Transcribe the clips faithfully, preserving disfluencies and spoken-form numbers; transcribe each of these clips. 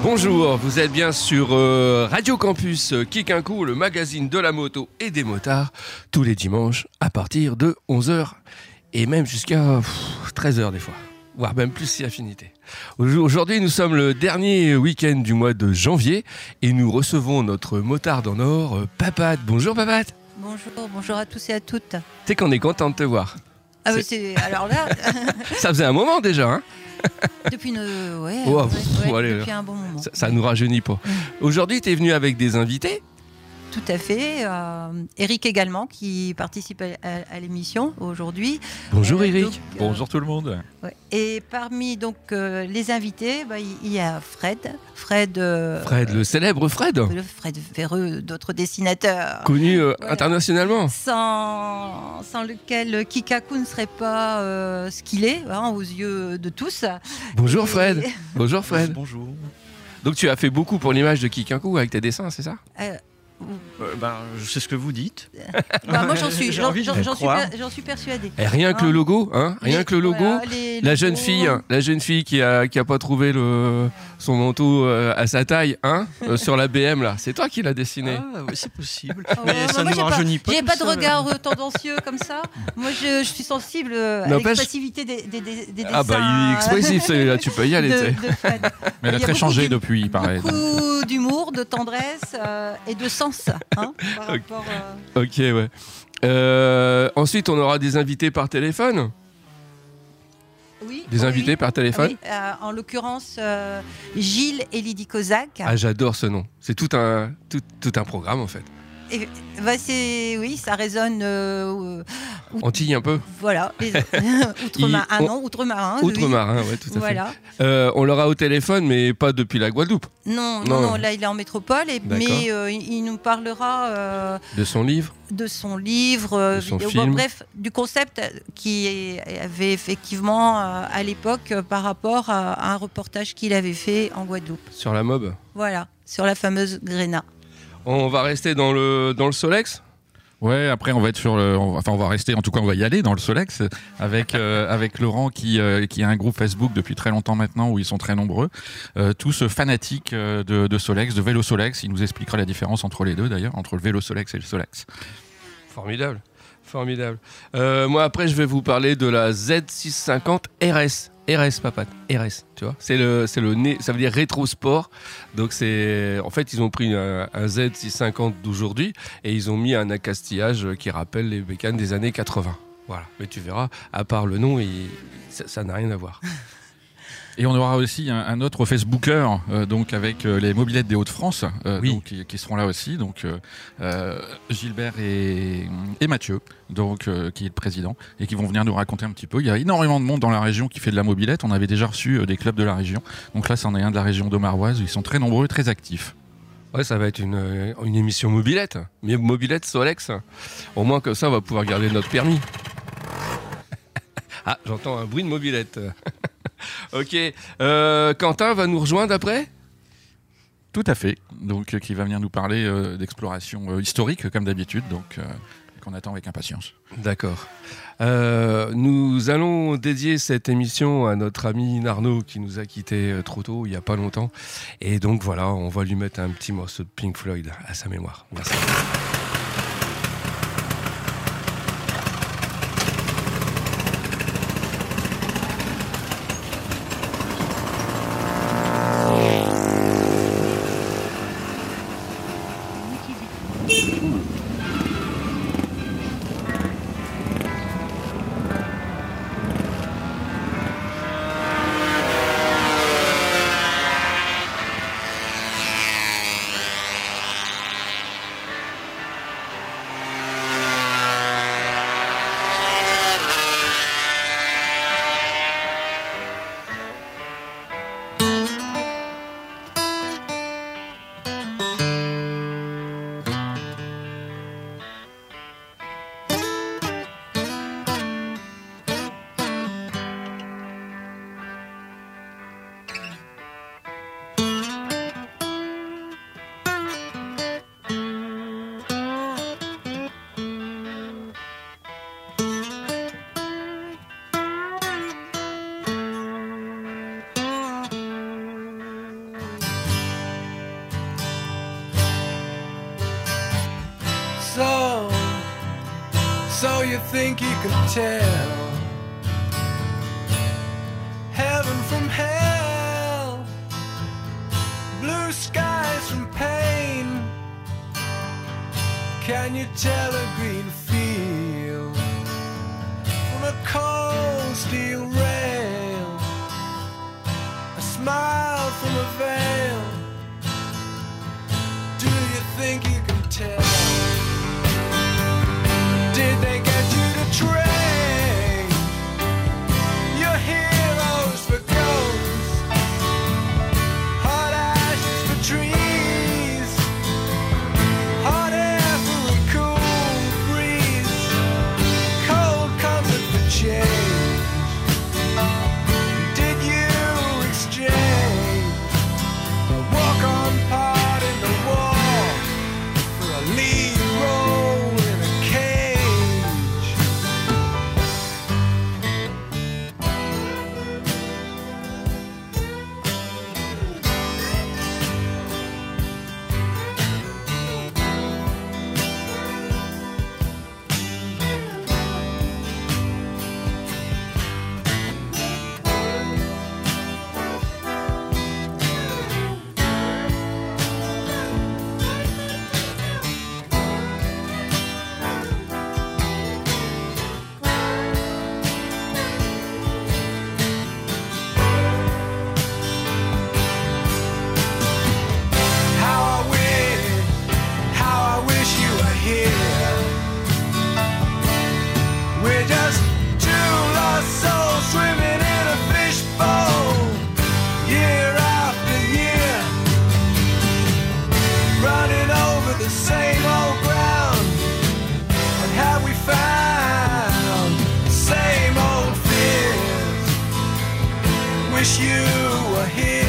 Bonjour, vous êtes bien sur euh, Radio Campus euh, Kick un coup, le magazine de la moto et des motards, tous les dimanches à partir de onze heures et même jusqu'à pff, treize heures des fois, voire même plus si affinité. Aujourd'hui, nous sommes le dernier week-end du mois de janvier et nous recevons notre motard en or, euh, Papate. Bonjour Papate. Bonjour, bonjour à tous et à toutes. Tu sais qu'on est content de te voir. Ah oui, c'est... alors là... Ça faisait un moment déjà, hein. Depuis, une... ouais, oh, ouais, pff, ouais, allez, depuis un bon moment. Ça, ça nous rajeunit pas. Mmh. Aujourd'hui, tu es venu avec des invités. Tout à fait. Euh, Eric également, qui participe à, à, à l'émission aujourd'hui. Bonjour euh, Eric. Donc, euh, Bonjour tout le monde. Ouais. Et parmi donc, euh, les invités, bah, il y a Fred. Fred, euh, Fred, le célèbre Fred. Le Fred Véreux, d'autres dessinateurs. Connu euh, voilà. internationalement. Sans, sans lequel Kikaku ne serait pas euh, ce qu'il est, hein, aux yeux de tous. Bonjour Et... Fred. Bonjour Fred. Bonjour. Donc tu as fait beaucoup pour l'image de Kick un coup avec tes dessins, c'est ça? euh, Euh, ben, je sais ce que vous dites. Bah, moi j'en suis, j'en, j'en, j'en, suis per, j'en suis persuadée. Et rien que hein le logo, hein, rien les, que le logo. Voilà, les, la les jeune logos. fille, la jeune fille qui a qui a pas trouvé le son manteau euh, à sa taille, hein, euh, sur la B M là. C'est toi qui l'as dessiné. Ah oui, c'est possible. Oh, Mais ouais, ça moi, ne nous rajeunit pas. J'ai tout pas de seul. regard euh, tendancieux comme ça. Moi je, je suis sensible à N'empêche... l'expressivité des, des, des, des dessins. Ah bah il est expressif celui-là, tu peux y aller. De, de Fred. Mais elle a très changé depuis, il paraît. Beaucoup d'humour, de tendresse euh, et de sens, hein, par okay. rapport. Euh... Ok, ouais. Euh, ensuite, on aura des invités par téléphone. Oui. Des oui, invités oui. par téléphone. Oui, euh, en l'occurrence, euh, Gilles et Lydie Kozak. Ah, j'adore ce nom. C'est tout un tout, tout un programme en fait. Et, bah c'est oui, ça résonne. Euh, out- Antilles un peu. Voilà. Outre-marin, ah non, outre-marin. Outre-marin, oui. ouais, tout à voilà. fait. Euh, on l'aura au téléphone, mais pas depuis la Guadeloupe. Non, non, non, non là il est en métropole, et, mais euh, il nous parlera euh, de son livre, de son livre, euh, de son vidéo, film. Bon, bref, du concept qui avait effectivement euh, à l'époque euh, par rapport à, à un reportage qu'il avait fait en Guadeloupe. Sur la mob. Voilà, sur la fameuse Gréna. On va rester dans le dans le Solex. Ouais, après on va être sur le, on va, enfin on va rester, en tout cas on va y aller dans le Solex avec euh, avec Laurent qui euh, qui a un groupe Facebook depuis très longtemps maintenant où ils sont très nombreux, euh, tous fanatiques euh, de, de Solex, de vélo Solex. Il nous expliquera la différence entre les deux d'ailleurs, entre le vélo Solex et le Solex. Formidable, formidable. Euh, moi après je vais vous parler de la Z six cent cinquante R S. R S, Papate, R S, tu vois, c'est le, c'est le nez, ça veut dire rétro sport. Donc c'est, en fait, ils ont pris un, un Z six cent cinquante d'aujourd'hui et ils ont mis un accastillage qui rappelle les bécanes des années quatre-vingts. Voilà, mais tu verras, à part le nom, il, ça, ça n'a rien à voir. Et on aura aussi un, un autre Facebooker, euh, donc avec euh, les mobilettes des Hauts-de-France, euh, oui. donc, qui, qui seront là aussi, donc euh, euh, Gilbert et, et Mathieu, donc euh, qui est le président, et qui vont venir nous raconter un petit peu. Il y a énormément de monde dans la région qui fait de la mobilette. On avait déjà reçu euh, des clubs de la région, donc là, c'en est un de la région d'Aumaroise. Ils sont très nombreux, très actifs. Ouais, ça va être une, une émission mobilette, mais mobilette Solex. Au moins comme ça, on va pouvoir garder notre permis. Ah, j'entends un bruit de mobilette. Ok, euh, Quentin va nous rejoindre après ? Tout à fait, donc euh, qui va venir nous parler euh, d'exploration euh, historique comme d'habitude, donc euh, qu'on attend avec impatience. D'accord. Euh, nous allons dédier cette émission à notre ami Narno qui nous a quittés trop tôt, il n'y a pas longtemps. Et donc voilà, on va lui mettre un petit morceau de Pink Floyd à sa mémoire. Merci. you think you can tell heaven from hell, blue skies from pain? Can you tell a green field from a cold steel rail, a smile from a veil? Do you think you can tell? Did they get you to train your heroes for ghosts, hot ashes for trees, hot air for a cool breeze, cold comfort for change? Did you exchange a walk-on part in the wall for a lead role in a cage? How I wish, how I wish you were here. We're just two lost souls swimming in a fishbowl, year after year, running over the same old ground. And have we found the same old fears? Wish you were here.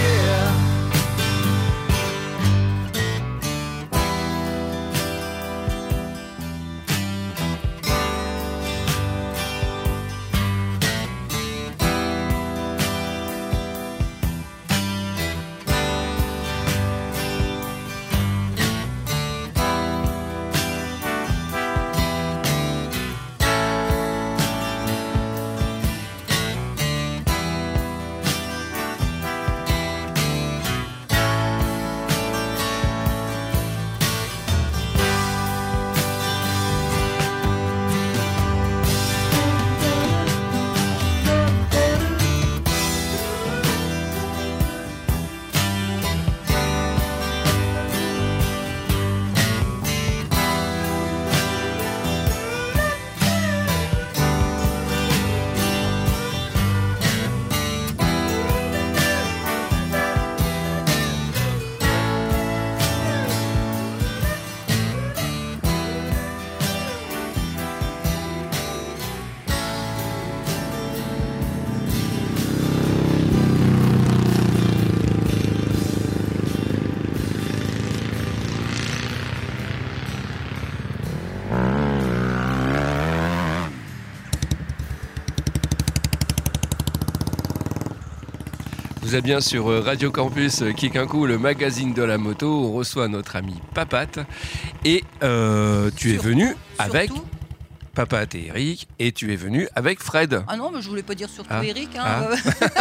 Vous êtes bien sur Radio Campus Kick un coup, le magazine de la moto. On reçoit notre ami Papate. Et euh, tu Surtout, es venu avec surtout. Papate et Eric. Et tu es venu avec Fred. Ah non, mais je voulais pas dire surtout Ah. Eric. Hein, Ah. euh.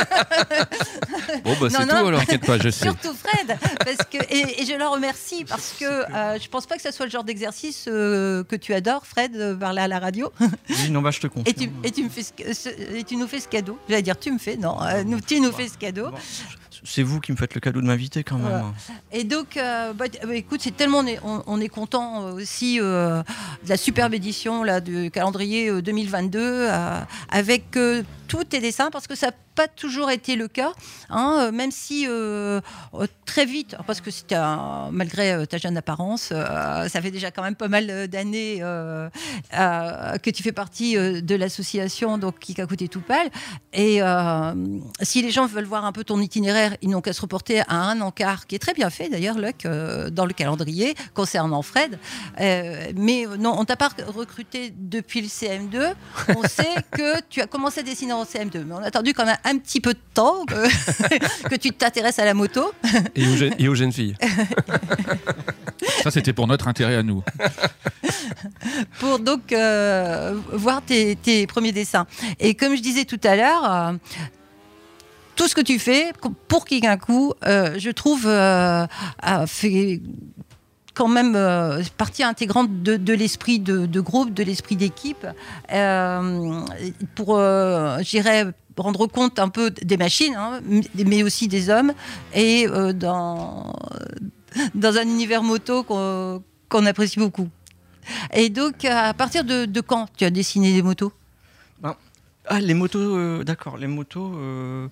Bon, bah c'est Non, tout non. alors. T'inquiète pas, je sais. Surtout Fred, parce que, et, et je le remercie parce que euh, je pense pas que ce soit le genre d'exercice euh, que tu adores, Fred, euh, parler à la radio. Oui, non, bah, je te confirme. Et tu, et, tu me fais ce, ce- et tu nous fais ce cadeau. J'allais dire tu me fais, non, euh, nous, tu nous fais ce cadeau. Bon, c'est vous qui me faites le cadeau de m'inviter quand même. Ouais. Et donc, euh, bah, bah, écoute, c'est tellement on est, on, on est content euh, aussi euh, de la superbe édition là du calendrier euh, deux mille vingt-deux euh, avec euh, tous tes dessins parce que ça n'a pas toujours été le cas, hein, euh, même si euh, euh, très vite, parce que c'était un- malgré euh, ta jeune apparence, euh, ça fait déjà quand même pas mal euh, d'années euh, euh, que tu fais partie euh, de l'association donc Kikakout et Toupal. Et euh, si les gens veulent voir un peu ton itinéraire, ils n'ont qu'à se reporter à un encart qui est très bien fait d'ailleurs, Luc, euh, dans le calendrier concernant Fred. Euh, mais euh, non, on t'a pas recruté depuis le C M deux. On sait que tu as commencé à dessiner en C M deux, mais on a attendu quand même un petit peu de temps que, que tu t'intéresses à la moto. Et aux, jeunes, et aux jeunes filles. Ça, c'était pour notre intérêt à nous. pour donc euh, voir tes, tes premiers dessins. Et comme je disais tout à l'heure, euh, tout ce que tu fais pour Kikinkou, euh, je trouve, euh, a fait quand même euh, partie intégrante de, de l'esprit de, de groupe, de l'esprit d'équipe, euh, pour, euh, j'irais, rendre compte un peu des machines, hein, mais aussi des hommes, et euh, dans, dans un univers moto qu'on, qu'on apprécie beaucoup. Et donc, à partir de, de quand tu as dessiné des motos ? Ben, ah, les motos, euh, d'accord, les motos... Euh...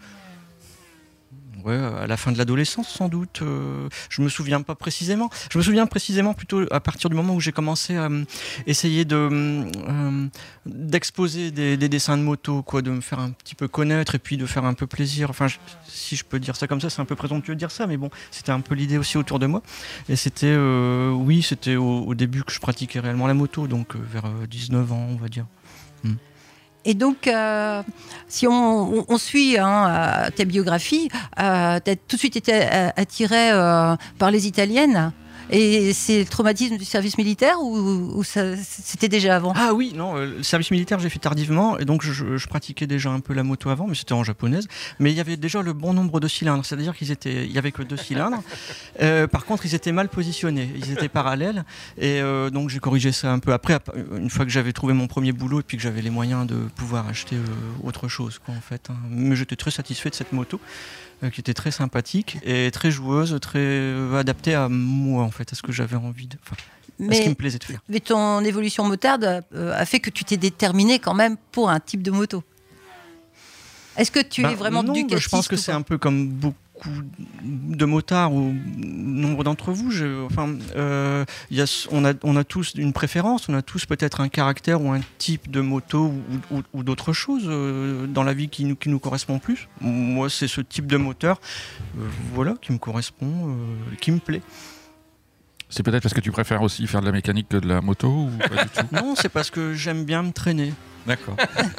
Ouais, à la fin de l'adolescence, sans doute. Euh, je me souviens pas précisément. Je me souviens précisément plutôt à partir du moment où j'ai commencé à euh, essayer de euh, d'exposer des, des dessins de moto, quoi, de me faire un petit peu connaître et puis de faire un peu plaisir. Enfin, je, si je peux dire ça comme ça, c'est un peu présomptueux de dire ça, mais bon, c'était un peu l'idée aussi autour de moi. Et c'était, euh, oui, c'était au, au début que je pratiquais réellement la moto, donc euh, vers euh, dix-neuf ans, on va dire. Hmm. Et donc, euh, si on, on, on suit hein, ta biographie, euh, tu as tout de suite été attiré euh, par les Italiennes. Et c'est le traumatisme du service militaire ou, ou ça, c'était déjà avant ? Ah oui, non, euh, le service militaire j'ai fait tardivement et donc je, je pratiquais déjà un peu la moto avant, mais c'était en japonaise. Mais il y avait déjà le bon nombre de cylindres, c'est-à-dire qu'ils étaient, il y avait que deux cylindres. Euh, par contre, ils étaient mal positionnés, ils étaient parallèles et euh, donc j'ai corrigé ça un peu après, une fois que j'avais trouvé mon premier boulot et puis que j'avais les moyens de pouvoir acheter euh, autre chose, quoi, en fait. Hein. Mais j'étais très satisfait de cette moto. Qui était très sympathique et très joueuse, très euh, adaptée à moi, en fait, à ce que j'avais envie de, enfin, mais, à ce qui me plaisait de faire. Mais ton évolution motarde euh, a fait que tu t'es déterminé quand même pour un type de moto. Est-ce que tu ben, es vraiment non, ducatiste ? Je pense que c'est un peu comme beaucoup de motards ou nombre d'entre vous. Je, enfin, euh, y a, on, a, on a tous une préférence, on a tous peut-être un caractère ou un type de moto ou, ou, ou d'autres choses euh, dans la vie qui nous, qui nous correspond plus. Moi, c'est ce type de moteur euh, voilà, qui me correspond, euh, qui me plaît. C'est peut-être parce que tu préfères aussi faire de la mécanique que de la moto ou pas du tout ? Non, c'est parce que j'aime bien me traîner. D'accord.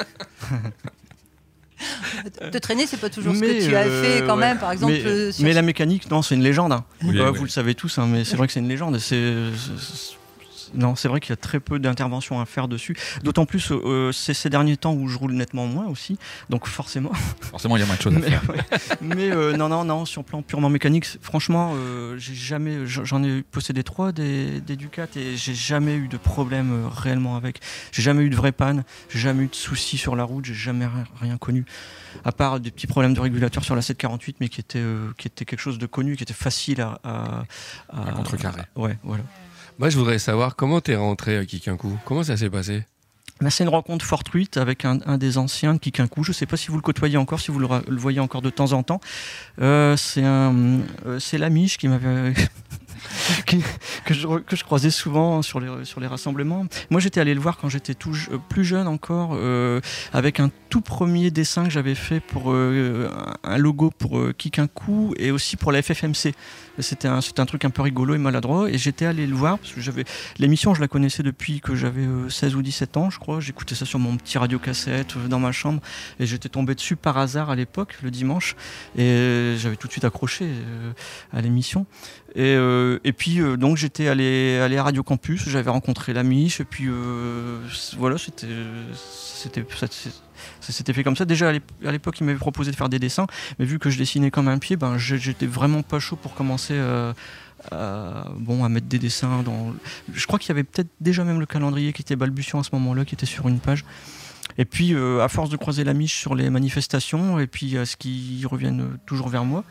Te traîner, c'est pas toujours mais ce que tu as euh, fait quand ouais. même, par exemple. Mais, euh, sur... mais la mécanique, non, c'est une légende. Hein. Oui, euh, oui. Vous le savez tous, hein, mais c'est vrai que c'est une légende. C'est, c'est, non, c'est vrai qu'il y a très peu d'interventions à faire dessus. D'autant plus, euh, c'est ces derniers temps où je roule nettement moins aussi. Donc forcément. Forcément, il y a moins de choses à mais, faire. ouais. mais euh, non, non, non, sur le plan purement mécanique, franchement, euh, j'ai jamais, j'en ai possédé trois des, des Ducat et j'ai jamais eu de problème euh, réellement avec. J'ai jamais eu de vraie panne, j'ai jamais eu de soucis sur la route, j'ai jamais rien, rien connu. À part des petits problèmes de régulateur sur la sept quarante-huit, mais qui était, euh, qui était quelque chose de connu, qui était facile à, à, à, à contrecarrer. À, ouais, voilà. Moi, je voudrais savoir comment t'es rentré à Kikinkou. Comment ça s'est passé ? Ben, c'est une rencontre fortuite avec un, un des anciens de Kikinkou. Je ne sais pas si vous le côtoyez encore, si vous le, le voyez encore de temps en temps. Euh, c'est, un, euh, c'est l'Amiche qui m'avait... que, que, je, que je croisais souvent sur les, sur les rassemblements. Moi, j'étais allé le voir quand j'étais tout, plus jeune encore, euh, avec un tout premier dessin que j'avais fait pour euh, un logo pour euh, Kikinkou et aussi pour la F F M C. C'était un, c'était un truc un peu rigolo et maladroit. Et j'étais allé le voir parce que j'avais l'émission, je la connaissais depuis que j'avais euh, seize ou dix-sept ans, je crois. J'écoutais ça sur mon petit radiocassette euh, dans ma chambre et j'étais tombé dessus par hasard à l'époque, le dimanche. Et euh, j'avais tout de suite accroché euh, à l'émission. Et, euh, et puis euh, donc j'étais allé, allé à Radio Campus, j'avais rencontré l'Amiche et puis euh, voilà, c'était, c'était, ça, ça s'était fait comme ça. Déjà à l'époque il m'avait proposé de faire des dessins, mais vu que je dessinais comme un pied, ben, j'étais vraiment pas chaud pour commencer euh, à, bon, à mettre des dessins dans... Je crois qu'il y avait peut-être déjà même le calendrier qui était balbutiant à ce moment-là, qui était sur une page. Et puis euh, à force de croiser l'Amiche sur les manifestations et puis à ce qu'ils reviennent toujours vers moi,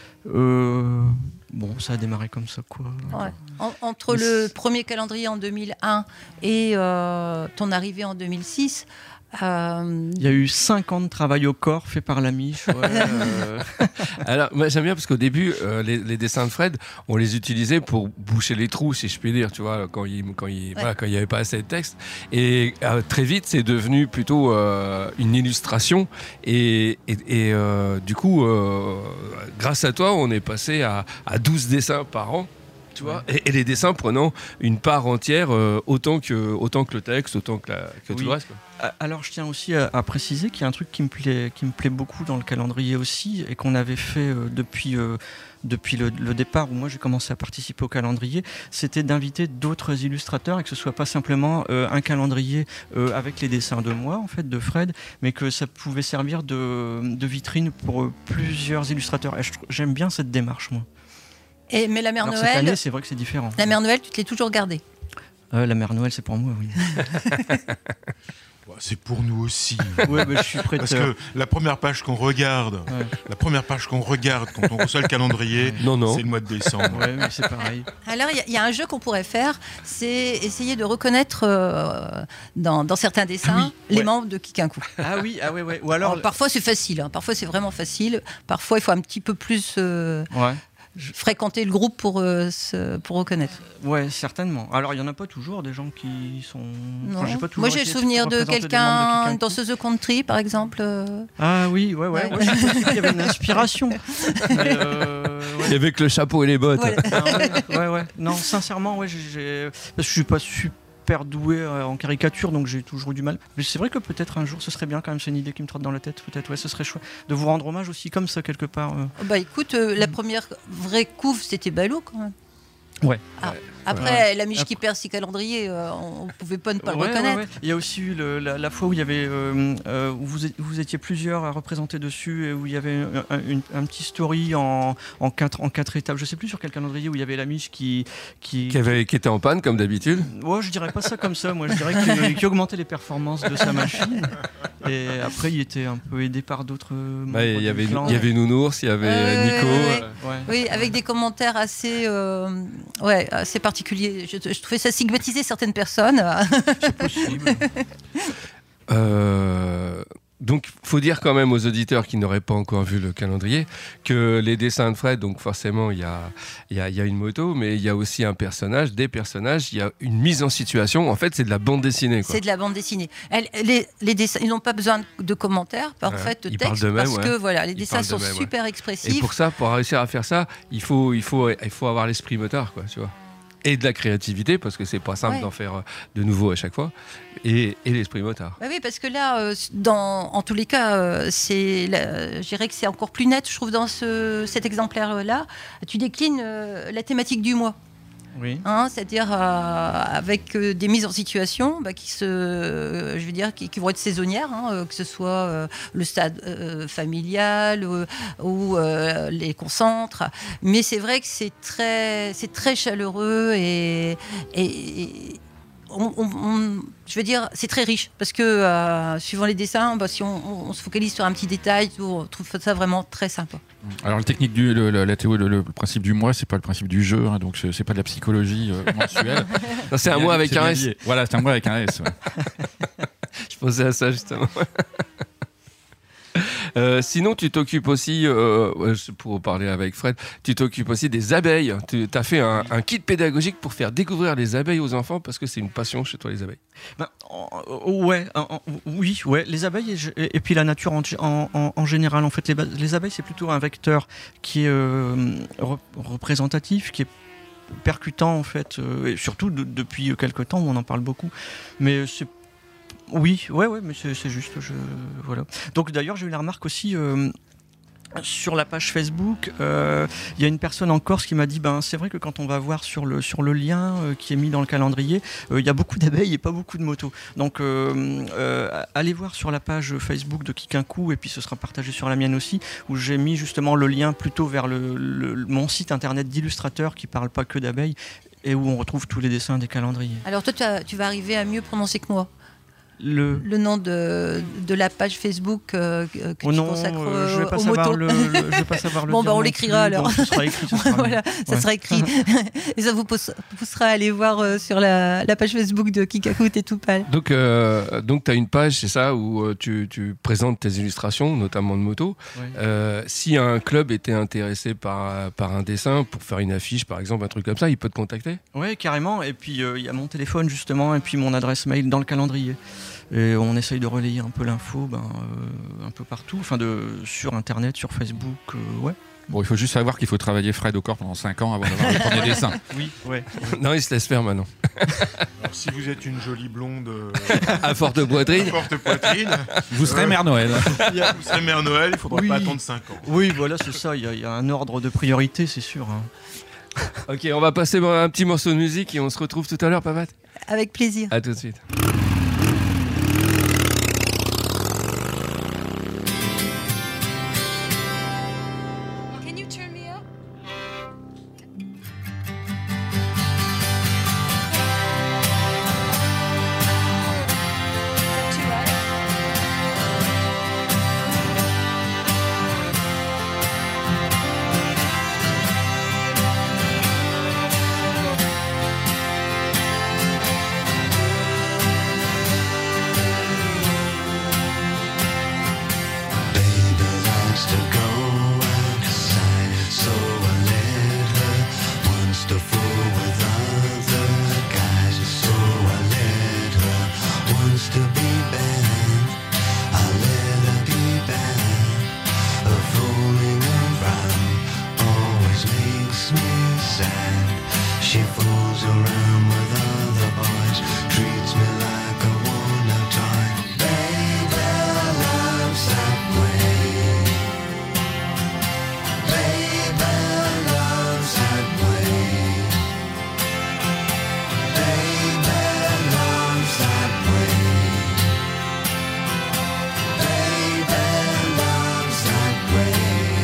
Euh, bon, ça a démarré comme ça, quoi. Ouais. En, entre Mais le premier calendrier en deux mille un et euh, ton arrivée en deux mille six, euh... il y a eu cinq ans de travail au corps fait par l'Amiche. Ouais, euh... Alors, moi j'aime bien parce qu'au début, euh, les, les dessins de Fred, on les utilisait pour boucher les trous, si je puis dire, tu vois, quand il quand il, ouais. voilà, quand il y avait pas assez de texte. Et euh, très vite, c'est devenu plutôt euh, une illustration. Et, et, et euh, du coup, euh, grâce à toi, on est passé à, à douze dessins par an. Tu vois, et, et les dessins prenant une part entière euh, autant, que, autant que le texte, autant que, la, que Oui. tout le reste. Quoi. Alors je tiens aussi à, à préciser qu'il y a un truc qui me plaît, qui me plaît beaucoup dans le calendrier aussi et qu'on avait fait euh, depuis, euh, depuis le, le départ où moi j'ai commencé à participer au calendrier, c'était d'inviter d'autres illustrateurs et que ce soit pas simplement euh, un calendrier euh, avec les dessins de moi en fait de Fred, mais que ça pouvait servir de, de vitrine pour euh, plusieurs illustrateurs. Et je trou- j'aime bien cette démarche moi. Et, mais la Mère Alors Noël, cette année c'est vrai que c'est différent. la Mère Noël, tu te l'es toujours gardée. Euh, la Mère Noël c'est pour moi oui. Ouais, c'est pour nous aussi. Ouais, bah, je suis prêt. Parce que la première page qu'on regarde, Ouais. la première page qu'on regarde quand on reçoit le calendrier, Non, non. c'est le mois de décembre. Ouais, mais c'est pareil. Alors, il y a- il y, a un jeu qu'on pourrait faire, c'est essayer de reconnaître euh, dans, dans certains dessins Ah oui, les ouais. membres de Kikinkou. Ah oui, ah ouais, ouais. Ou alors. Alors, parfois, c'est facile, hein, parfois, c'est vraiment facile. Parfois, il faut un petit peu plus euh, Ouais. fréquenter le groupe pour, euh, se- pour reconnaître. Ouais, certainement. Alors, il n'y en a pas toujours des gens qui sont. Non. Enfin, j'ai pas toujours Moi, j'ai le été souvenir de représenté des membres quelqu'un Kikinkou. dans ce The Country, par exemple. euh, Ah oui, ouais, ouais. Ouais. ouais, je pensais qu'il y avait une inspiration. Mais, euh, ouais. Et avec le chapeau et les bottes. voilà. Ah ouais, ouais, ouais. Non, sincèrement, ouais, j'ai, j'ai- parce que je suis pas super doué euh, en caricature, donc j'ai toujours eu du mal. Mais c'est vrai que peut-être un jour, ce serait bien quand même. C'est une idée qui me trotte dans la tête. Peut-être, ouais, ce serait chouette de vous rendre hommage aussi comme ça quelque part. euh. Bah écoute, euh, la première vraie couve, c'était Balou quand même. Ouais. Ah, après, la miche qui perd ses calendriers, euh, on ne pouvait pas ne pas Ouais, le reconnaître. ouais, ouais. Il y a aussi eu le- la, la fois où il y avait, euh, euh, où vous, êtes- vous étiez plusieurs à représenter dessus, et où il y avait un, un- une- un petit story en, en, quatre, en quatre étapes. Je sais plus sur quel calendrier où il y avait la miche qui, qui, Qui, avait, qui était en panne, comme d'habitude. Ouais, je dirais pas ça comme ça. Moi, je dirais qu'il qu'il augmentait les performances de sa machine. Et après, il était un peu aidé par d'autres. membres Bah, Il du y avait, clan. il y avait Nounours, il y avait Ouais, Nico. ouais, ouais. euh, Ouais. Oui, avec des commentaires assez, euh, ouais, assez particuliers. Je, je trouvais ça stigmatiser certaines personnes. C'est possible. Euh, donc, faut dire quand même aux auditeurs qui n'auraient pas encore vu le calendrier que les dessins de Fred, donc forcément, il y a, il y a, il y a une moto, mais il y a aussi un personnage, des personnages, il y a une mise en situation. En fait, c'est de la bande dessinée. Quoi. C'est de la bande dessinée. Elle- les, les dessins, ils n'ont pas besoin de commentaires, par Ouais, fait, de ils texte, parlent d'eux-mêmes, parce ouais. que voilà, les Ils dessins parlent sont d'eux-mêmes, ouais. super Et expressifs. pour ça, pour réussir à faire ça, il faut, il faut, il faut avoir l'esprit motard, quoi, tu vois. Et de la créativité, parce que c'est pas simple Ouais. d'en faire euh, de nouveau à chaque fois. Et, et l'esprit motard. Bah oui, parce que là, euh, dans, en tous les cas, euh, c'est, la- je dirais que c'est encore plus net, je trouve, dans ce, cet exemplaire-là. Tu déclines euh, la thématique du mois. Oui. Hein, c'est-à-dire euh, avec euh, des mises en situation bah, qui se, euh, je veux dire, qui, qui vont être saisonnières, hein, euh, que ce soit euh, le stade euh, familial euh, ou euh, les concentres. Mais c'est vrai que c'est très, c'est très chaleureux et, et, et on- on- on- je veux dire, c'est très riche parce que euh, suivant les dessins, bah, si on, on- on se focalise sur un petit détail, tout, on trouve ça vraiment très sympa. Alors le technique du, le, le- la théorie, le, le principe du mois, c'est pas le principe du jeu, hein, donc c'est c'est pas de la psychologie euh, mensuelle. Non, c'est un Bien- mois avec c'est un bien S. lié. Voilà, c'est un mois avec un S. Ouais. Je pensais à ça justement. Euh, sinon, tu t'occupes aussi, euh, ouais, je- pour parler avec Fred, tu t'occupes aussi des abeilles. Tu as fait un, un kit pédagogique pour faire découvrir les abeilles aux enfants parce que c'est une passion chez toi, les abeilles. Ben, en- en- ouais, en- en- oui, ouais, les abeilles et, je- et- et puis la nature en, en- en- en général. En fait, les, ba- les abeilles, c'est plutôt un vecteur qui est euh, re- représentatif, qui est percutant en fait, euh, et surtout de- depuis quelques temps où on en parle beaucoup. Mais c'est oui, ouais, ouais, mais c'est c'est juste, je, voilà. Donc d'ailleurs, j'ai eu la remarque aussi. euh, Sur la page Facebook, euh, il y a une personne en Corse qui m'a dit ben, c'est vrai que quand on va voir sur le, sur le lien euh, qui est mis dans le calendrier, euh, il y a beaucoup d'abeilles et pas beaucoup de motos. Donc euh, euh, allez voir sur la page Facebook de Kikinkou, et puis ce sera partagé sur la mienne aussi, où j'ai mis justement le lien plutôt vers le, le- mon site internet d'illustrateur qui parle pas que d'abeilles et où on retrouve tous les dessins des calendriers. Alors toi, tu, as- tu vas arriver à mieux prononcer que moi. Le... Le nom de, de la page Facebook euh, que Oh tu non, consacres euh, je euh, vais pas aux savoir motos. le, le- je vais pas savoir le Bon, dire bah, on non l'écrira plus. alors. Bon, ce sera écrit, ce sera mieux. Voilà, ça Ouais. sera écrit. Et ça vous pousse- poussera à aller voir euh, sur la, la page Facebook de Kikinkou et tout pâle. Donc, euh, donc tu as une page, c'est ça, où euh, tu, tu présentes tes illustrations, notamment de moto. Ouais. Euh, si un club était intéressé par, par un dessin, pour faire une affiche, par exemple, un truc comme ça, il peut te contacter. Oui, carrément. Et puis, euh, il y a mon téléphone, justement, et puis mon adresse mail dans le calendrier. Et on essaye de relayer un peu l'info ben, euh, un peu partout, enfin de, sur Internet, sur Facebook, euh, ouais. Bon, il faut juste savoir qu'il faut travailler Fred au corps pendant cinq ans avant d'avoir le premier dessin. Oui, ouais. Non, il se laisse faire maintenant. Alors, si vous êtes une jolie blonde euh, À forte poitrine. forte poitrine, Vous serez Euh, Mère Noël. vous serez Mère Noël, il faudra Oui. pas attendre cinq ans. Oui, voilà, c'est ça. Il y, a- il y a un ordre de priorité, c'est sûr. hein. Ok, on va passer un petit morceau de musique et on se retrouve tout à l'heure, Papat. Avec plaisir. À tout de suite. Can you turn me up? Is that too loud? Baby likes to go outside, so I let her. Wants to fool with other guys, so I let her. Wants to be bad, I let her be bad. Her fooling around always makes me sad. She fools around with other boys, treats me like a worn-out toy. Baby loves that way. Baby loves that way. Baby loves that way. Baby loves that way.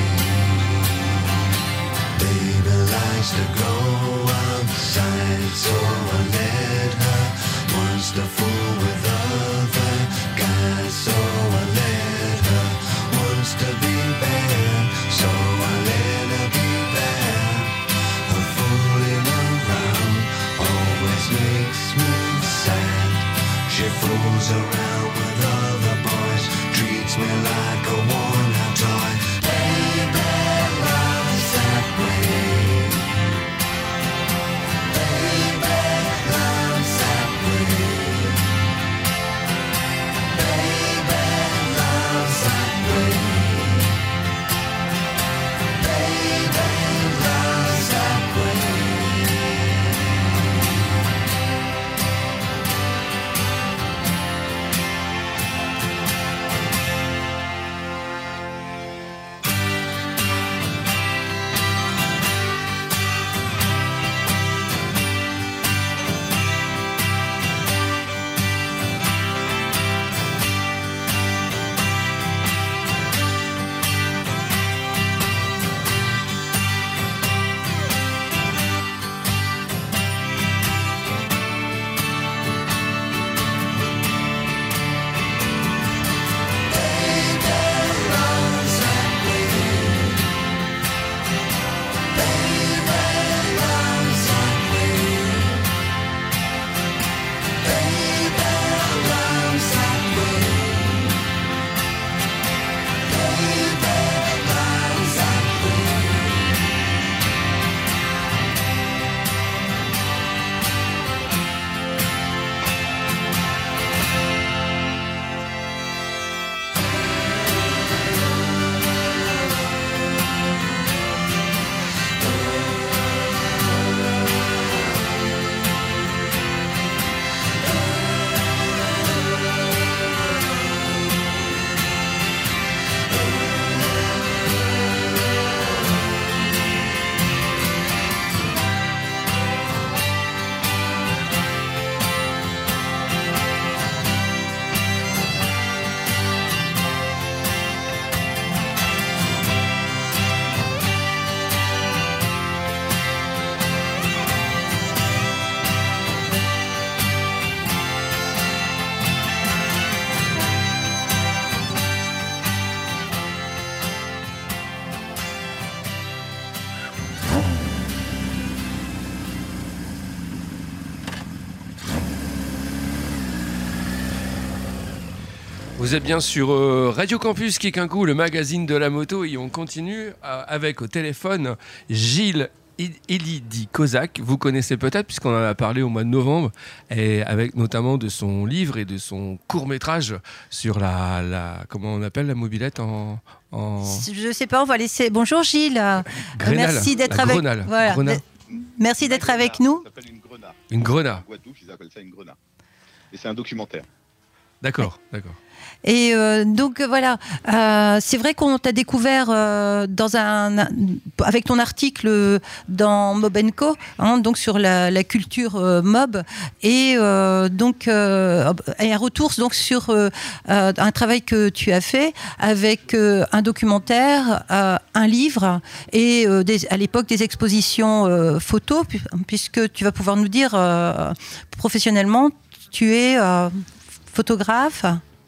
Baby likes to go outside, so I let her. Wants to fool with other guys, so I let her. Wants to be bad, so I let her be bad. Her fooling around always makes me sad. She fools around with other boys, treats me like a worn-out toy. Baby loves that way. Baby loves that way. Baby loves that way. Baby loves that way. Vous êtes bien sur euh, Radio Campus Kikinkou, le magazine de la moto, et on continue euh, avec au téléphone Gilles Elodie Kozak, vous connaissez peut-être puisqu'on en a parlé au mois de novembre, et avec notamment de son livre et de son court-métrage sur la, la comment on appelle la mobilette en, en... Je sais pas, on va laisser. Bonjour Gilles. Grenale. Merci d'être La avec. Grenale. Voilà. Grenale. Merci d'être avec nous. Ça s'appelle une grenade. Une grenade. En Guadeloupe, ils appellent ça une grenade. Et c'est un documentaire. D'accord, d'accord. Et euh, donc euh, voilà, euh, c'est vrai qu'on t'a découvert euh, dans un, avec ton article dans Mob and Co, hein, donc sur la, la culture euh, mob, et euh, donc euh, et un retour donc sur euh, euh, un travail que tu as fait avec euh, un documentaire, euh, un livre et euh, des, à l'époque des expositions euh, photos, puisque tu vas pouvoir nous dire euh, professionnellement, tu es euh, photographe.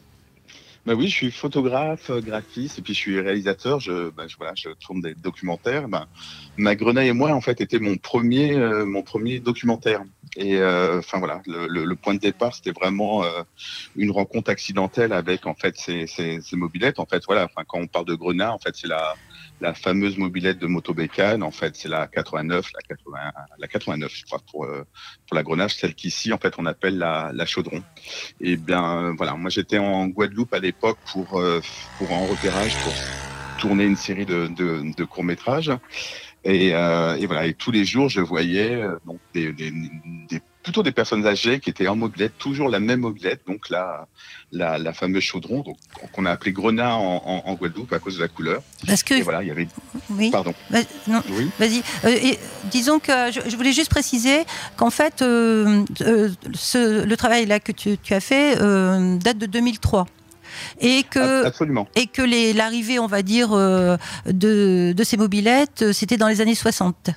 Bah oui, je suis photographe, graphiste, et puis je suis réalisateur. Je, bah, je, voilà, je tourne des documentaires. Bah, Ma Grenaille et moi, en fait, était mon premier, euh, mon premier documentaire. Et enfin euh, voilà, le, le, le point de départ, c'était vraiment euh, une rencontre accidentelle avec en fait ces, ces, ces mobilettes. En fait, voilà, enfin quand on parle de Grenat, en fait, c'est la la fameuse mobilette de Motobécane. En fait, c'est la quatre-vingt-neuf, la quatre-vingts, la quatre-vingt-neuf, je crois, pour euh, pour la Grenade, celle qu'ici, en fait, on appelle la la Chaudron. Et bien voilà, moi j'étais en Guadeloupe à l'époque pour euh, pour en repérage, pour tourner une série de de, de courts métrages. Et, euh, et voilà, et tous les jours, je voyais euh, donc des, des, des, plutôt des personnes âgées qui étaient en mobilette, toujours la même mobilette, donc la, la, la fameuse Chaudron, donc qu'on a appelé Grenat en, en, en Guadeloupe à cause de la couleur. Parce que et voilà, il y avait. Oui. Pardon. Bah, non. Oui. Vas-y. Euh, et, disons que je, je voulais juste préciser qu'en fait, euh, euh, ce, le travail là que tu, tu as fait euh, date de deux mille trois. Et que, Absolument. et que les, l'arrivée, on va dire, euh, de, de ces mobilettes, c'était dans les années soixante.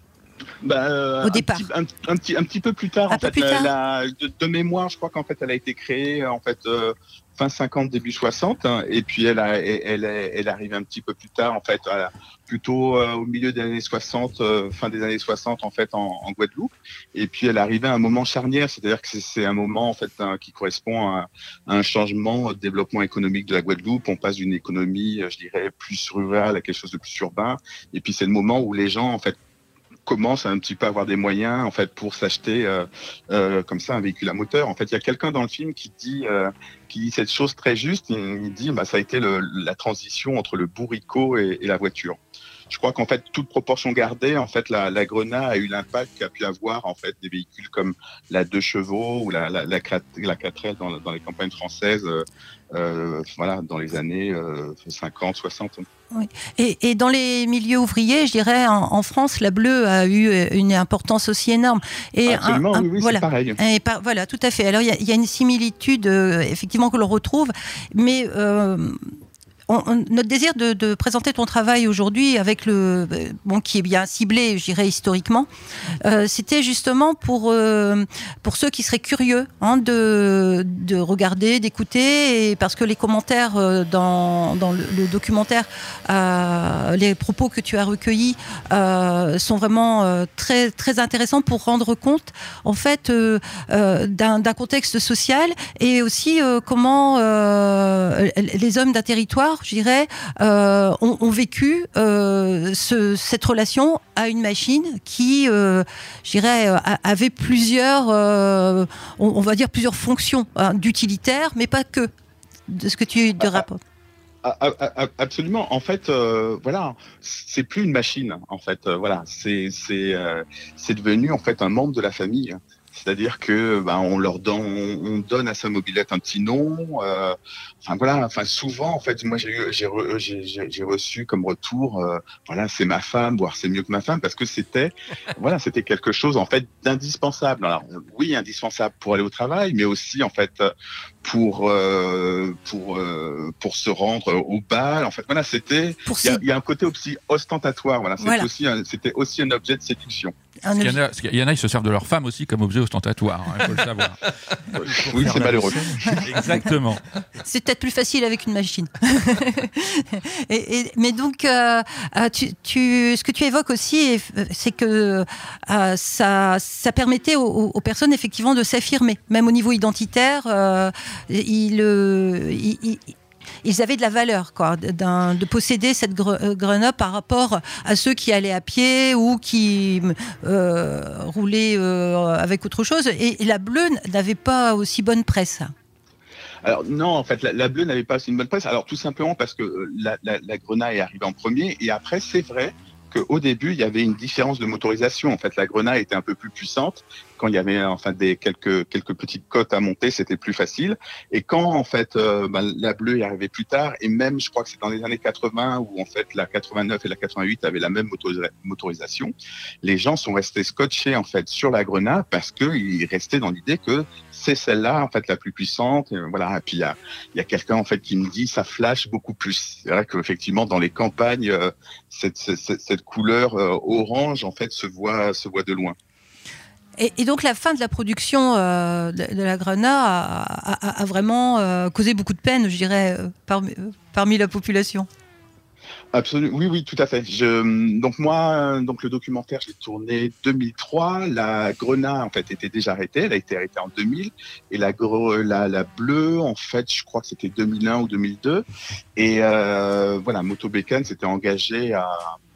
Bah, euh, Au un départ. Petit, un, un, petit, un petit peu plus tard, Un en peu fait. plus La, tard. la- de, de mémoire, je crois qu'en fait, elle a été créée en fait euh, fin cinquante, début soixante, hein, et puis elle a, elle, elle, est- elle arrive un petit peu plus tard, en fait, à- plutôt euh, au milieu des années soixante, euh, fin des années soixante, en fait, en, en Guadeloupe. Et puis elle est arrivée à un moment charnière, c'est-à-dire que c'est, c'est un moment en fait hein, qui correspond à, à un changement de développement économique de la Guadeloupe. On passe d'une économie, euh, je dirais, plus rurale à quelque chose de plus urbain. Et puis c'est le moment où les gens, en fait, commence à un petit peu avoir des moyens en fait pour s'acheter euh, euh, comme ça un véhicule à moteur. En fait, il y a quelqu'un dans le film qui dit euh, qui dit cette chose très juste. Il, il dit bah ça a été le, la transition entre le bourricot et, et la voiture. Je crois qu'en fait, toute proportion gardée, en fait, la, la Grenat a eu l'impact qu'a pu avoir en fait des véhicules comme la deux chevaux ou la la la, crat- la quatre L dans, dans les campagnes françaises. Euh, euh, voilà, dans les années euh, cinquante, soixante. Oui. Et, et dans les milieux ouvriers, je dirais, en, en France, la bleue a eu une importance aussi énorme. Et Absolument, un- un- oui, oui, voilà. c'est pareil. Et par- voilà, tout à fait. Alors, il y a- il y, a une similitude, euh, effectivement, que l'on retrouve, mais euh, on- on- notre désir de, de présenter ton travail aujourd'hui, avec le euh, bon, qui est bien ciblé, je dirais, historiquement, euh, c'était justement pour, euh, pour ceux qui seraient curieux hein, de, de regarder, d'écouter, et parce que les commentaires euh, dans, dans le, le documentaire, euh, les propos que tu as recueillis euh, sont vraiment euh, très, très intéressants pour rendre compte, en fait, euh, euh, d'un, d'un contexte social et aussi euh, comment euh, les hommes d'un territoire, je dirais, euh, ont, ont vécu euh, ce, cette relation à une machine qui, euh, je dirais, a- avait plusieurs, euh, on, on va dire plusieurs fonctions hein, d'utilitaire, mais pas que, de ce que tu de rapport. Ah, ah, ah, Absolument. En fait, euh, voilà, c'est plus une machine. En fait, euh, voilà, c'est c'est euh, c'est devenu en fait un membre de la famille. C'est-à-dire que ben, on leur donne, on, on donne à sa mobilette un petit nom. Euh, enfin voilà, enfin souvent en fait, moi j'ai eu, j'ai, re- j'ai, j'ai j'ai reçu comme retour, euh, voilà, c'est ma femme, voire c'est mieux que ma femme, parce que c'était, voilà, c'était quelque chose en fait d'indispensable. Alors oui, indispensable pour aller au travail, mais aussi en fait pour euh, pour euh, pour se rendre au bal. En fait, voilà, c'était. Pour Il y, a- ces- il y a un côté aussi ostentatoire. Voilà, c'était Voilà. aussi, un, c'était aussi un objet de séduction. un Il y, en objet- a, parce qu'il y en a, ils se servent de leur femme aussi comme objet ostentatoire, il faut le savoir. Oui, faire c'est la malheureux. Exactement. C'est peut-être plus facile avec une machine. et, et- mais donc, euh, euh, tu, tu- ce que tu évoques aussi, c'est que euh, ça, ça permettait aux, aux personnes effectivement de s'affirmer, même au niveau identitaire. Euh, il, euh, il, il- ils avaient de la valeur, quoi, d'un, de posséder cette gre- grenat par rapport à ceux qui allaient à pied ou qui euh, roulaient euh, avec autre chose. Et, et la bleue n'avait pas aussi bonne presse. Alors non, en fait, la, la bleue n'avait pas une bonne presse. Alors tout simplement parce que euh, la, la, la Grenat est arrivée en premier. Et après, c'est vrai qu'au début, il y avait une différence de motorisation. En fait, la Grenat était un peu plus puissante. Quand il y avait enfin des quelques quelques petites côtes à monter, c'était plus facile. Et quand en fait euh, ben, la bleue est arrivée plus tard, et même je crois que c'est dans les années quatre-vingts où en fait la quatre-vingt-neuf et la quatre-vingt-huit avaient la même motorisa- motorisation, les gens sont restés scotchés en fait sur la Grenat parce que ils restaient dans l'idée que c'est celle-là en fait la plus puissante. Et voilà. Et puis il y a il y a quelqu'un en fait qui me dit ça flash beaucoup plus. C'est vrai qu'effectivement dans les campagnes euh, cette, cette cette couleur euh, orange en fait se voit se voit de loin. Et, et donc la fin de la production euh, de, de la Grenat a, a, a vraiment euh, causé beaucoup de peine, je dirais, euh, parmi, euh, parmi la population. Absolument, oui, oui, tout à fait. Je, donc moi, donc le documentaire, je l'ai tourné deux mille trois. La Grenat, en fait, était déjà arrêtée. Elle a été arrêtée en deux mille. Et la, la, la bleue, en fait, je crois que c'était deux mille un ou deux mille deux. Et euh, voilà, Moto Bécane s'était engagé à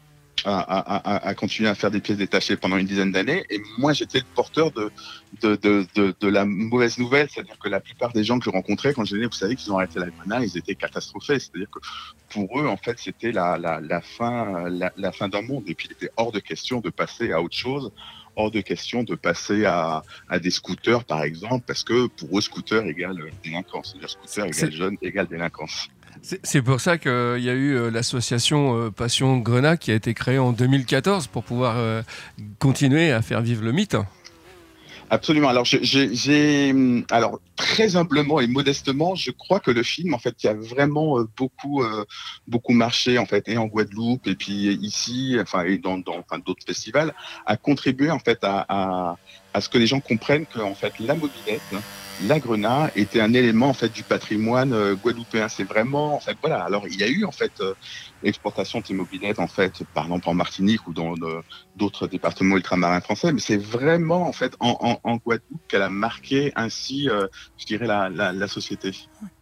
À, à, à continuer à faire des pièces détachées pendant une dizaine d'années. Et moi, j'étais le porteur de, de, de, de, de la mauvaise nouvelle. C'est-à-dire que la plupart des gens que je rencontrais, quand je venais, vous savez qu'ils ont arrêté la Grenat, ils étaient catastrophés. C'est-à-dire que pour eux, en fait, c'était la, la, la fin, la, la fin d'un monde. Et puis, il était hors de question de passer à autre chose. Hors de question de passer à, à des scooters, par exemple, parce que pour eux, scooter égale délinquance. C'est-à-dire scooter égale jeune égale délinquance. C'est, c'est pour ça qu'il y a eu euh, l'association euh, Passion Grenat qui a été créée en deux mille quatorze pour pouvoir euh, continuer à faire vivre le mythe. Absolument. Alors, j'ai, j'ai, j'ai, alors très humblement et modestement, je crois que le film, en fait, qui a vraiment euh, beaucoup, euh, beaucoup marché, en fait, et en Guadeloupe et puis ici, enfin, et dans, dans enfin, d'autres festivals, a contribué en fait à, à, à ce que les gens comprennent que, en fait, la mobilette, la Grenat était un élément en fait du patrimoine euh, guadeloupéen. C'est vraiment en fait voilà. Alors il y a eu en fait euh, l'exportation de ces mobilettes en fait par exemple en Martinique ou dans euh, d'autres départements ultramarins français, mais c'est vraiment en fait en, en, en Guadeloupe qu'elle a marqué ainsi, euh, je dirais la, la, la société.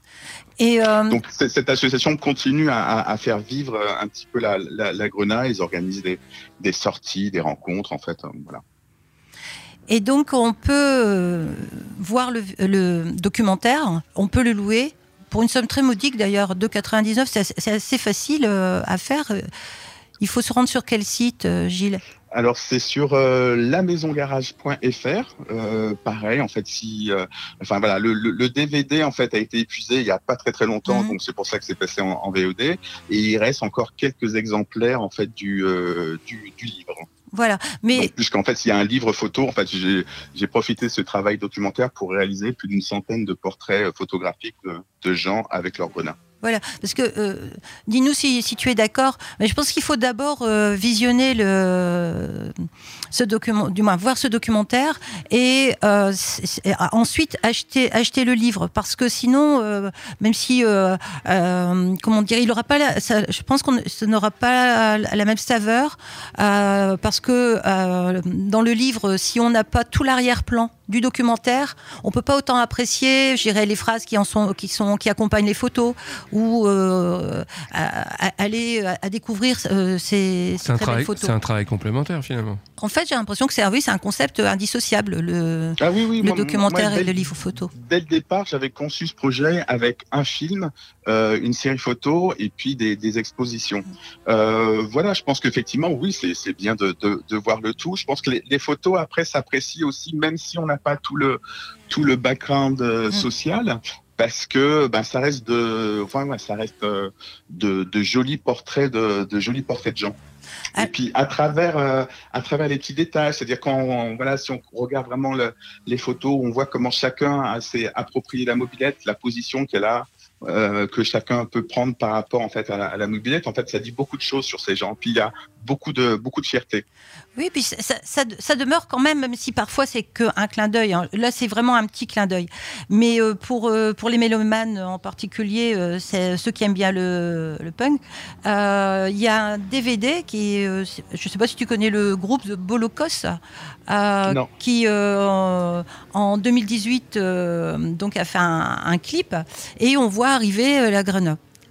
Et euh... Donc c- cette association continue à, à, à faire vivre un petit peu la, la, la Grenat. Ils organisent des, des sorties, des rencontres en fait. Euh, voilà. Et donc, on peut euh, voir le, le documentaire, on peut le louer pour une somme très modique d'ailleurs, deux euros quatre-vingt-dix-neuf, c'est assez, c'est assez facile euh, à faire. Il faut se rendre sur quel site, euh, Gilles ? Alors c'est sur euh, la maison garage point f r. Euh, pareil, en fait, si, euh, enfin voilà, le, le, le D V D en fait a été épuisé il y a pas très très longtemps, mmh. donc c'est pour ça que c'est passé en, en V O D. Et il reste encore quelques exemplaires en fait du euh, du, du livre. Voilà, mais donc, puisqu'en fait, il y a un livre photo. En fait, j'ai, j'ai profité de ce travail documentaire pour réaliser plus d'une centaine de portraits photographiques de, de gens avec leur Grenat. Voilà, parce que euh, dis-nous si, si tu es d'accord, mais je pense qu'il faut d'abord euh, visionner le, ce document, du moins voir ce documentaire et euh, ensuite acheter, acheter le livre, parce que sinon, euh, même si, euh, euh, comment dire, il aura pas, la, ça, je pense qu'on ça n'aura pas la, la même saveur, euh, parce que euh, dans le livre, si on n'a pas tout l'arrière-plan du documentaire, on peut pas autant apprécier, je dirais, les phrases qui en sont, qui sont, qui accompagnent les photos, ou euh, à, à aller à, à découvrir euh, ces, ces très travail, belles photos. C'est un travail complémentaire finalement. En fait, j'ai l'impression que c'est, oui, c'est un concept indissociable, le, ah oui, oui, le moi, documentaire moi, et dès, le livre photo. Dès le départ, j'avais conçu ce projet avec un film, euh, une série photo et puis des, des expositions. Euh, voilà, je pense qu'effectivement, oui, c'est, c'est bien de, de, de voir le tout. Je pense que les, les photos, après, s'apprécient aussi, même si on n'a pas tout le, tout le background euh, social. Parce que ben, ça reste de, enfin, ouais, ça reste de, de, de jolis portraits de, de jolis portraits de gens. Et ah. puis à travers, euh, à travers les petits détails, c'est-à-dire quand, on, voilà, si on regarde vraiment le, les photos, on voit comment chacun a, s'est approprié la mobilette, la position qu'elle a, euh, que chacun peut prendre par rapport en fait à la, à la mobilette. En fait, ça dit beaucoup de choses sur ces gens. Puis il y a beaucoup de, beaucoup de fierté. Oui, puis ça, ça, ça demeure quand même, même si parfois c'est qu'un clin d'œil. Hein. Là, c'est vraiment un petit clin d'œil. Mais euh, pour, euh, pour les mélomanes en particulier, euh, c'est ceux qui aiment bien le, le punk, il euh, y a un D V D qui, euh, je ne sais pas si tu connais le groupe de Bolocos, euh, qui euh, en deux mille dix-huit euh, donc a fait un, un clip et on voit arriver la Grenat.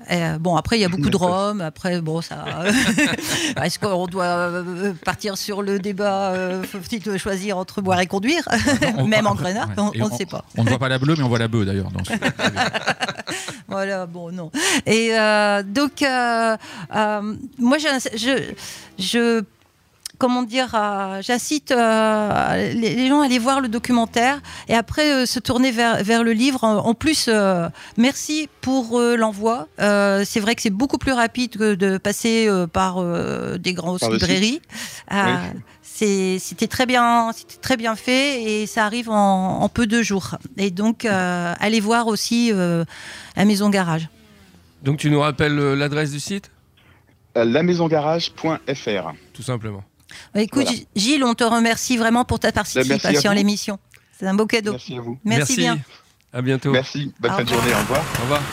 Euh, bon, après, il y a beaucoup de Roms. Après, bon, ça. Est-ce qu'on doit euh, partir sur le débat euh, faut-il choisir entre boire et conduire On- même en après- grenade, ouais. on Et on ne sait pas. On ne voit pas la bleue, mais on voit la bœuf d'ailleurs. dans ce- Voilà, bon, non. Et euh, donc, euh, euh, moi, je, je, je- comment dire, euh, j'incite euh, les, les gens à aller voir le documentaire et après euh, se tourner vers, vers le livre. En, en plus, euh, merci pour euh, l'envoi. Euh, c'est vrai que c'est beaucoup plus rapide que de passer euh, par euh, des grosses Par le site. librairies. Euh, Oui. c'est- C'était très bien, c'était très bien fait et ça arrive en, en peu de jours. Et donc, euh, allez voir aussi euh, la Maison Garage. Donc tu nous rappelles euh, l'adresse du site? Euh, la maison garage point f r. Tout simplement. Écoute, Voilà. Gilles, on te remercie vraiment pour ta participation Merci à à vous. l'émission. C'est un beau cadeau. Merci à vous. Merci, bien. À bientôt. Merci. Bonne Au fin de revoir. journée. Au revoir. Au revoir.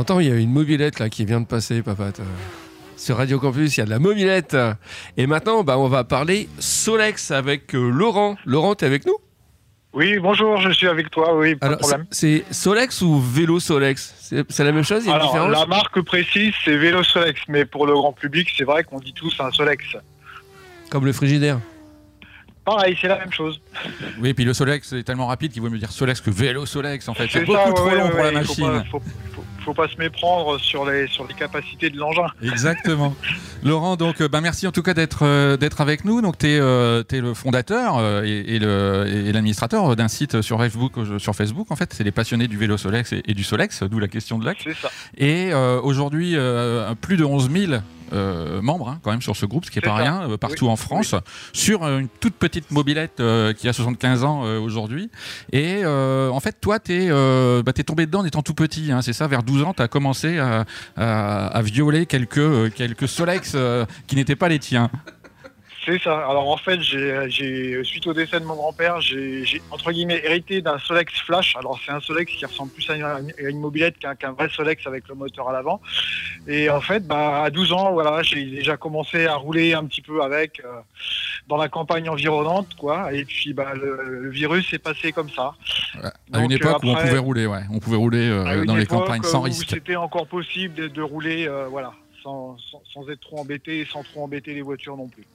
T'entends, il y a une mobilette là qui vient de passer, Papate. Euh, Sur Radio Campus, il y a de la mobilette. Et maintenant, bah, on va parler Solex avec euh, Laurent. Laurent, t'es avec nous ? Oui, bonjour, je suis avec toi, oui, pas Alors, de problème. C'est c'est Solex ou Vélo Solex ? C'est c'est la même chose, il y a une Alors, différence ? la marque précise, c'est Vélo Solex, mais pour le grand public, c'est vrai qu'on dit tous un Solex. Comme le frigidaire. Pareil, c'est la même chose. Oui, et puis le Solex est tellement rapide qu'il vaut mieux dire Solex que vélo Solex en fait. C'est C'est beaucoup ça, trop ouais, long ouais, pour la ouais, il faut machine. pas- Faut, faut, faut pas se méprendre sur les, sur les capacités de l'engin. Exactement. Laurent, donc, euh, ben, merci en tout cas d'être euh, d'être avec nous. Donc, tu es, euh, t'es le fondateur euh, et, et le- et l'administrateur d'un site sur Facebook. euh, Sur Facebook, en fait, c'est les passionnés du vélo Solex et, et du Solex, d'où la question de Lac. C'est ça. Et euh, aujourd'hui, euh, plus de onze mille euh, membres hein, quand même sur ce groupe, ce qui n'est C'est pas ça. rien, euh, partout Oui, en France, sur euh, une toute petite mobilette euh, qui a soixante-quinze ans euh, aujourd'hui. Et euh, en fait, toi, tu es, euh, bah, t'es tombé dedans en étant tout petit, hein, c'est ça, vers douze ans, tu as commencé à, à- à violer quelques, euh, quelques Solex euh, qui n'étaient pas les tiens. C'est ça. Alors en fait, j'ai, j'ai suite au décès de mon grand-père, j'ai, j'ai, entre guillemets hérité d'un Solex Flash. Alors c'est un Solex qui ressemble plus à une, à une mobilette qu'un, qu'un vrai Solex avec le moteur à l'avant. Et en fait, bah, à douze ans, voilà, j'ai déjà commencé à rouler un petit peu avec euh, dans la campagne environnante, quoi. Et puis bah, le, le virus est passé comme ça. À Donc, une époque euh, où on après- pouvait rouler, ouais. On pouvait rouler euh, À une dans les époque campagnes sans où risque. C'était encore possible de, de rouler, euh, voilà, sans, sans, sans être trop embêté et sans trop embêter les voitures non plus.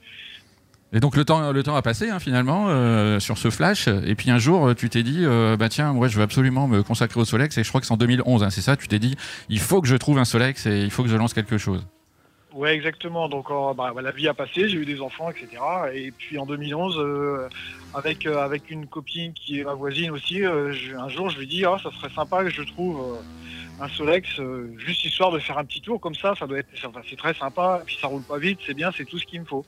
Et donc le temps, le temps a passé hein, finalement euh, sur ce flash. Et puis un jour, tu t'es dit, euh, bah tiens, moi je veux absolument me consacrer au Solex. Et je crois que c'est en deux mille onze, hein, c'est ça. Tu t'es dit, il faut que je trouve un Solex et il faut que je lance quelque chose. Ouais, exactement. Donc, euh, bah, bah, la vie a passé, j'ai eu des enfants, et cetera. Et puis en deux mille onze, euh, avec euh, avec une copine qui est ma voisine aussi, euh, je- un jour, je lui dis, ah, ça serait sympa que je trouve euh, un Solex, euh, juste histoire de faire un petit tour comme ça. Ça doit être, enfin, c'est très sympa. Puis ça roule pas vite, c'est bien, c'est tout ce qu'il me faut.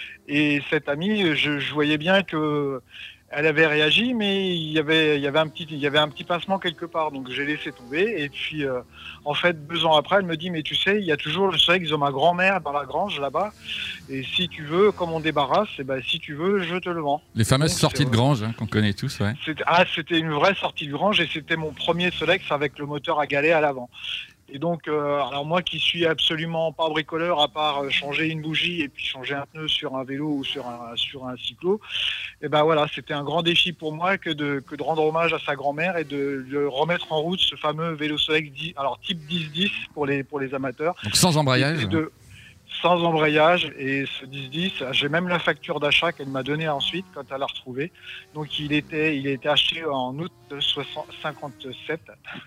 Et cette amie, je, je voyais bien que elle avait réagi, mais il y avait, il y avait un petit, il y avait un petit pincement quelque part, donc j'ai laissé tomber. Et puis, euh, en fait, deux ans après, elle me dit, mais tu sais, il y a toujours le Solex de ma grand-mère dans la grange là-bas. Et si tu veux, comme on débarrasse, et ben si tu veux, je te le vends. Les fameuses Donc, sorties c'est- de grange hein, qu'on connaît tous, ouais. C'était, ah, c'était une vraie sortie de grange et c'était mon premier Solex avec le moteur à galet à l'avant. Et donc, euh, alors moi qui suis absolument pas bricoleur à part euh, changer une bougie et puis changer un pneu sur un vélo ou sur un sur un cyclo, et ben voilà, c'était un grand défi pour moi que de que de rendre hommage à sa grand-mère et de, de remettre en route ce fameux vélo Solex dix, alors type dix dix pour les pour les amateurs. Donc sans embrayage. Et de- sans embrayage et ce dix dix, j'ai même la facture d'achat qu'elle m'a donnée ensuite quand elle l'a retrouvé. Donc il était il a été acheté en août cinquante-sept.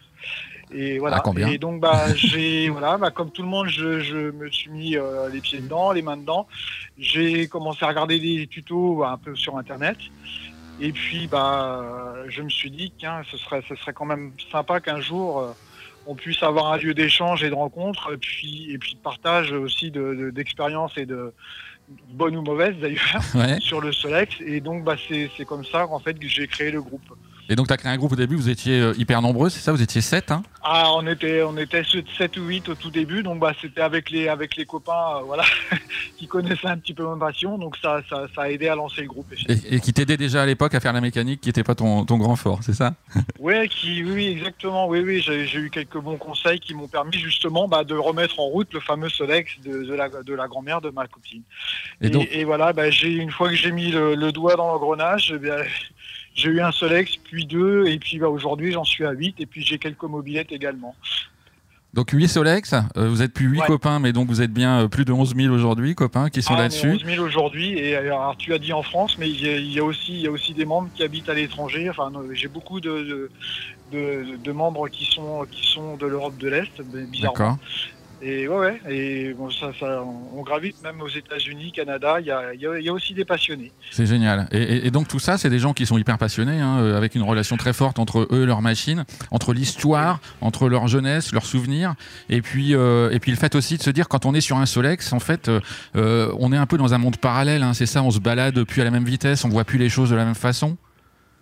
Et voilà. À combien Et donc bah j'ai voilà bah, comme tout le monde je, je me suis mis euh, les pieds dedans, les mains dedans. J'ai commencé à regarder des tutos bah, un peu sur internet. Et puis bah je me suis dit tiens ce serait ce serait quand même sympa qu'un jour euh, on puisse avoir un lieu d'échange et de rencontre, et puis, et puis de partage aussi de, de- d'expériences et de bonnes ou mauvaises d'ailleurs Ouais. sur le Solex. Et donc bah, c'est, c'est comme ça qu'en fait que j'ai créé le groupe. Et donc tu as créé un groupe au début, vous étiez euh, hyper nombreux, c'est ça? Vous étiez sept hein? Ah, on était on était sept ou huit au tout début, donc bah c'était avec les avec les copains euh, voilà qui connaissaient un petit peu ma passion, donc ça, ça ça a aidé à lancer le groupe. et, et qui t'aidait déjà à l'époque à faire la mécanique qui n'était pas ton, ton grand fort, c'est ça? Ouais, qui, oui, oui, exactement. Oui, oui, j'ai, j'ai eu quelques bons conseils qui m'ont permis justement bah, de remettre en route le fameux Solex de, de la, de la grand-mère de ma copine. Et Et, donc- et voilà, bah, j'ai, une fois que j'ai mis le, le doigt dans l'engrenage, eh bien, j'ai eu un Solex, puis deux, et puis bah, aujourd'hui j'en suis à huit, et puis j'ai quelques mobilettes également. Donc huit Solex, euh, vous êtes plus huit Ouais. copains, mais donc vous êtes bien euh, plus de onze mille aujourd'hui, copains, qui sont Ah, on est là-dessus. onze mille aujourd'hui, et alors, tu as dit en France, mais il y, a, il y a aussi, il y a aussi des membres qui habitent à l'étranger. Enfin, non, j'ai beaucoup de, de, de, de membres qui sont, qui sont de l'Europe de l'Est, mais bizarrement. D'accord. Et ouais, ouais, et bon, ça, ça, on gravite même aux États-Unis, Canada. Il y a, il y a- il y a aussi des passionnés. C'est génial. Et, et- et donc tout ça, c'est des gens qui sont hyper passionnés, hein, euh, avec une relation très forte entre eux et leur machine, entre l'histoire, entre leur jeunesse, leurs souvenirs, et puis euh, et puis le fait aussi de se dire quand on est sur un Solex, en fait, euh, euh, on est un peu dans un monde parallèle. Hein, c'est ça, on se balade plus à la même vitesse, on voit plus les choses de la même façon.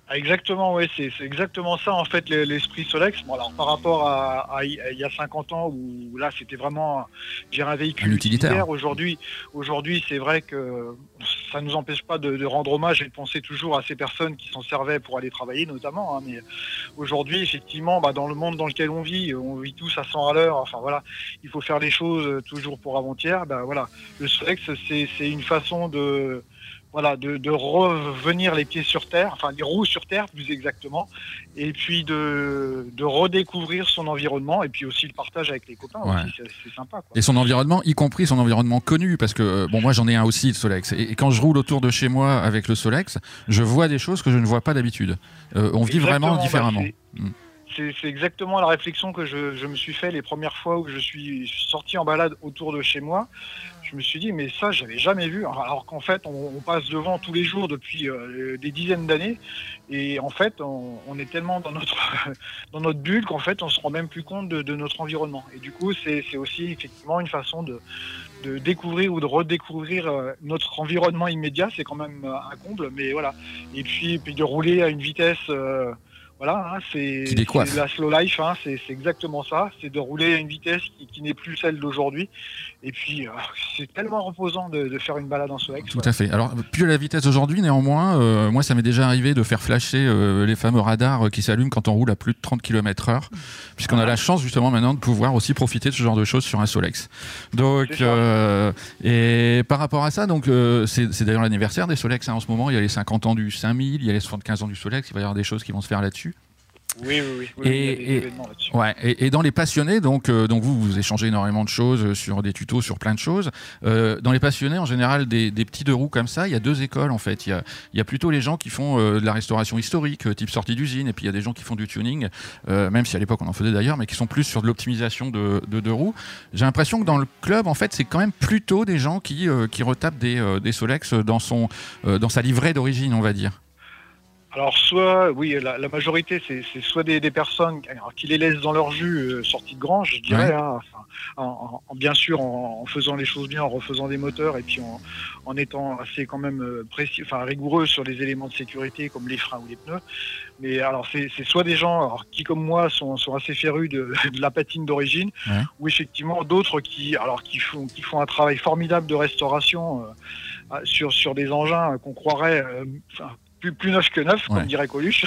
Ah, exactement, oui, c'est c'est exactement ça en fait l'e- l'esprit Solex. Bon, alors par rapport à, à il il y a cinquante ans où là c'était vraiment j'ai un véhicule Un utilitaire. Aujourd'hui, aujourd'hui c'est vrai que ça ne nous empêche pas de, de rendre hommage et de penser toujours à ces personnes qui s'en servaient pour aller travailler notamment. Hein, mais aujourd'hui, effectivement, bah, dans le monde dans lequel on vit, on vit tous à cent à l'heure. Enfin voilà, il faut faire les choses euh, toujours pour avant-hier. Bah, voilà, le Solex c'est c'est une façon de voilà, de, de revenir les pieds sur terre, enfin les roues sur terre plus exactement, et puis de, de redécouvrir son environnement, et puis aussi le partage avec les copains, Ouais. aussi, c'est, c'est sympa. Quoi. Et son environnement, y compris son environnement connu, parce que euh, bon, moi j'en ai un aussi, le Solex. Et, et quand je roule autour de chez moi avec le Solex, je vois des choses que je ne vois pas d'habitude. Euh, on vit Exactement, vraiment bah, différemment. c'est- Mm. C'est, c'est exactement la réflexion que je, je me suis fait les premières fois où je suis sorti en balade autour de chez moi. Je me suis dit, mais ça, j'avais jamais vu. Alors qu'en fait, on, on passe devant tous les jours depuis euh, des dizaines d'années. Et en fait, on, on est tellement dans notre, dans notre bulle qu'en fait, on se rend même plus compte de, de notre environnement. Et du coup, c'est, c'est aussi effectivement une façon de, de découvrir ou de redécouvrir euh, notre environnement immédiat. C'est quand même euh, un comble, mais voilà. Et puis, puis de rouler à une vitesse... euh, Voilà, hein, c'est, Qui décoiffe. c'est la slow life, hein, c'est, c'est exactement ça, c'est de rouler à une vitesse qui, qui n'est plus celle d'aujourd'hui. Et puis, euh, c'est tellement reposant de, de faire une balade en Solex. Tout ouais. à fait. Alors, plus la vitesse aujourd'hui, néanmoins, euh, moi, ça m'est déjà arrivé de faire flasher euh, les fameux radars euh, qui s'allument quand on roule à plus de trente kilomètres heure, puisqu'on a la chance, justement, maintenant, de pouvoir aussi profiter de ce genre de choses sur un Solex. Donc, C'est ça. euh, et par rapport à ça, donc, euh, c'est, c'est d'ailleurs l'anniversaire des Solex hein, en ce moment. Il y a les cinquante ans du cinq mille, il y a les soixante-quinze ans du Solex, il va y avoir des choses qui vont se faire là-dessus. Oui, oui, oui, oui, il y a Et, des et- événements là-dessus. ouais, et, et dans les passionnés, donc, euh, donc vous, vous échangez énormément de choses euh, sur des tutos, sur plein de choses. Euh, dans les passionnés, en général, des, des petits deux roues comme ça, il y a deux écoles en fait. Il y a, il y a plutôt les gens qui font euh, de la restauration historique, euh, type sortie d'usine, et puis il y a des gens qui font du tuning, euh, même si à l'époque on en faisait d'ailleurs, mais qui sont plus sur de l'optimisation de, de deux roues. J'ai l'impression que dans le club, en fait, c'est quand même plutôt des gens qui, euh, qui retapent des, euh, des Solex dans, son, euh, dans sa livrée d'origine, on va dire. Alors, soit, oui, la, la majorité, c'est, c'est soit des, des personnes alors, qui les laissent dans leur jus euh, sortis de grange, je dirais, Ouais. hein, enfin, en, en- bien sûr en, en faisant les choses bien, en refaisant des moteurs et puis en, en étant assez quand même euh, précis, enfin rigoureux sur les éléments de sécurité comme les freins ou les pneus. Mais alors, c'est, c'est soit des gens alors, qui, comme moi, sont, sont assez férus de, de la patine d'origine, Ouais. ou effectivement d'autres qui, alors, qui font, qui font un travail formidable de restauration euh, euh, sur, sur des engins euh, qu'on croirait, euh, enfin, plus, plus neuf que neuf, Ouais. comme dirait Coluche.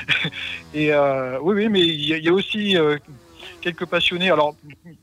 Et euh, oui, oui, mais il y, a- il y a aussi euh, quelques passionnés. Alors,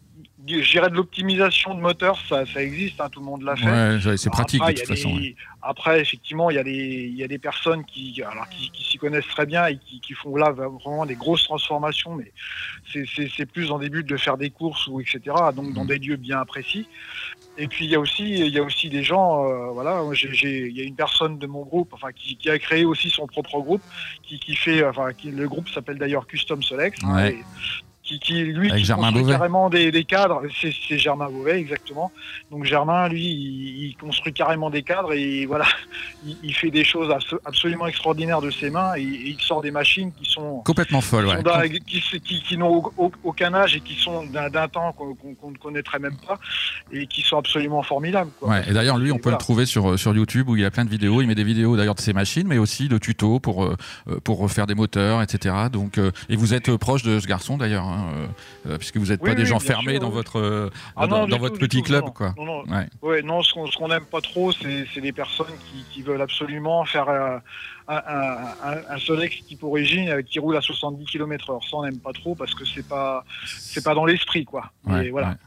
je dirais de l'optimisation de moteur, ça, ça existe, hein, tout le monde l'a fait. Ouais, ouais, c'est Alors pratique après, de il y toute a façon. des- ouais. Après, effectivement, il y a des, il y a des personnes qui, alors, qui, qui s'y connaissent très bien et qui, qui font là vraiment des grosses transformations, mais c'est, c'est, c'est plus dans des buts de faire des courses ou et cetera. Donc dans Mhm. des lieux bien précis. Et puis il y a aussi, il y a aussi des gens, euh, voilà, moi, j'ai, j'ai, il y a une personne de mon groupe, enfin qui, qui a créé aussi son propre groupe, qui, qui fait, enfin qui, le groupe s'appelle d'ailleurs Custom Solex. hein, Ouais. et qui, qui lui Avec qui Germain construit Beauvais. carrément des, des cadres, c'est, c'est Germain Beauvais exactement. Donc Germain, lui, il, il construit carrément des cadres et voilà, il, il fait des choses abso- absolument extraordinaires de ses mains et, et il sort des machines qui sont, Complètement folle, qui, ouais. sont dans- qui, qui- qui n'ont au- au- aucun âge et qui sont d'un, d'un temps qu'on, qu'on- qu'on ne connaîtrait même pas et qui sont absolument formidables. Quoi. Ouais, et d'ailleurs, lui, on peut Voilà. le trouver sur, sur YouTube où il y a plein de vidéos. Il met des vidéos d'ailleurs de ses machines, mais aussi de tutos pour, euh, pour refaire des moteurs, et cetera. Donc, euh, et vous êtes euh, proche de ce garçon d'ailleurs, hein, euh, puisque vous n'êtes Oui, pas des oui, gens bien fermés sûr, dans oui. votre, euh, Ah dans, non, du dans tout, votre du petit tout, club, non, quoi. non, non. Ouais. Ouais, non, ce qu'on ce qu'on n'aime pas trop, c'est c'est des personnes qui, qui veulent absolument faire euh, un, un, un, un Solex type origine euh, qui roule à soixante-dix kilomètres heure. Ça, on n'aime pas trop parce que c'est pas c'est pas dans l'esprit, quoi. Ouais, Et voilà. ouais.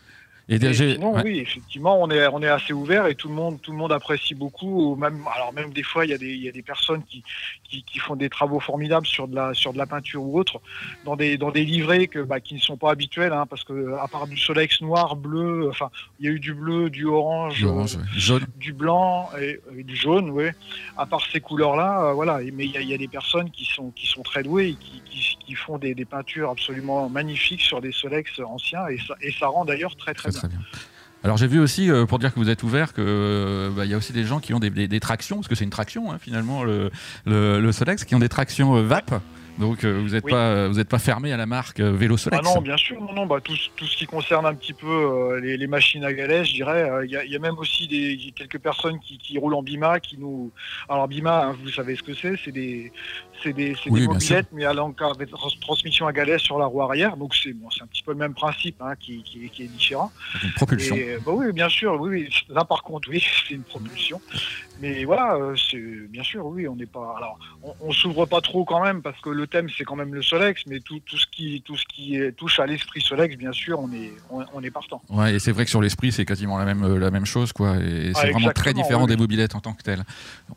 Et Mais j'ai- sinon, ouais. oui, effectivement, on est, on est assez ouvert et tout le monde, tout le monde apprécie beaucoup. Même, alors même des fois, il y a des, il y a des personnes qui, qui, qui font des travaux formidables sur de la, sur de la peinture ou autre, dans des, dans des livrets que, bah, qui ne sont pas habituels, hein, parce que à part du Solex noir, bleu, enfin, il y a eu du bleu, du orange, Du orange, euh, ouais. Jaune. du blanc et, et du jaune, ouais. À part ces couleurs-là, euh, voilà. Et- Mais il y a, il y a des personnes qui sont, qui sont très douées et qui, qui, qui font des, des peintures absolument magnifiques sur des Solex anciens et ça, et ça rend d'ailleurs très très, Très bien. très bien. Alors j'ai vu aussi, euh, pour dire que vous êtes ouvert, qu'il bah, y a aussi des gens qui ont des, des- des tractions, parce que c'est une traction hein, finalement, le, le, le Solex, qui ont des tractions euh, V A P. Donc euh, vous n'êtes Oui. pas, euh, vous êtes pas fermé à la marque euh, Vélo Solex. Ah non, bien sûr, non, non, bah, tout, ce- tout ce qui concerne un petit peu euh, les, les machines à galets, je dirais, il y, a- y a même aussi des, quelques personnes qui, qui roulent en Bima, qui nous... Alors Bima, hein, vous savez ce que c'est, c'est des, c'est des, c'est Oui, des bien mobylettes, mais à l'encart avec trans- transmission à galets sur la roue arrière, donc c'est bon, c'est un petit peu le même principe hein, qui, qui, qui est différent. Une propulsion. Et, bah oui, bien sûr, oui, oui. Là par contre, oui, c'est une propulsion. Mais voilà, euh, c'est bien sûr, oui, on n'est pas. Alors, on, on s'ouvre pas trop quand même parce que le thème c'est quand même le Solex, mais tout, tout ce qui, tout ce qui est- touche à l'esprit Solex, bien sûr, on est, on, on est partant. Ouais, et c'est vrai que sur l'esprit, c'est quasiment la même, euh, la même chose, quoi. Et c'est Ah, vraiment très exactement, différent oui. des mobylettes en tant que telles.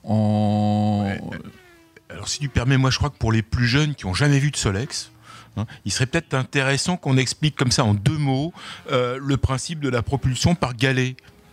On... Ouais. Alors, si tu permets, moi, je crois que pour les plus jeunes qui n'ont jamais vu de Solex, hein, il serait peut-être intéressant qu'on explique comme ça en deux mots euh, le principe de la propulsion par galet.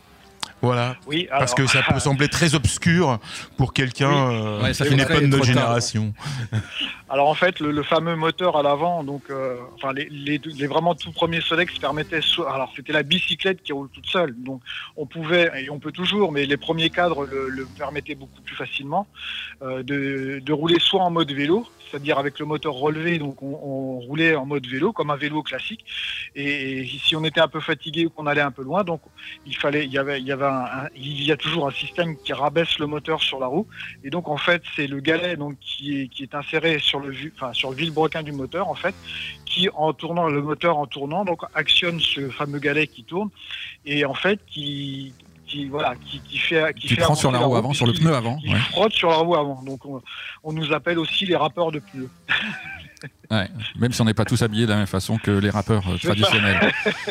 Voilà. Oui, Parce alors, que ça peut sembler très obscur pour quelqu'un Oui. euh, Ouais, ça qui fait n'est très pas de notre trop tard. génération. Alors en fait, le, le fameux moteur à l'avant, donc, euh, enfin les, les, les vraiment tout premiers Solex permettaient, so- alors c'était la bicyclette qui roule toute seule, donc on pouvait et on peut toujours, mais les premiers cadres le, le permettaient beaucoup plus facilement euh, de, de rouler soit en mode vélo, c'est-à-dire avec le moteur relevé, donc on, on roulait en mode vélo comme un vélo classique, et, et si on était un peu fatigué ou qu'on allait un peu loin, donc il fallait, il y avait, il y avait un, un- il y a toujours un système qui rabaisse le moteur sur la roue. Et donc en fait c'est le galet donc qui est, qui est inséré sur le vu- enfin sur le vilebrequin du moteur en fait, qui en tournant le moteur en tournant donc actionne ce fameux galet qui tourne et en fait qui qui voilà qui, qui fait qui, Qui fait prend sur la avancer roue avant, sur le puisqu'il- pneu avant. qui Ouais. frotte sur la roue avant. Donc on, on nous appelle aussi les rappeurs de pneus. Ouais. Même si on n'est pas tous habillés de la même façon que les rappeurs euh, C'est ça. traditionnels.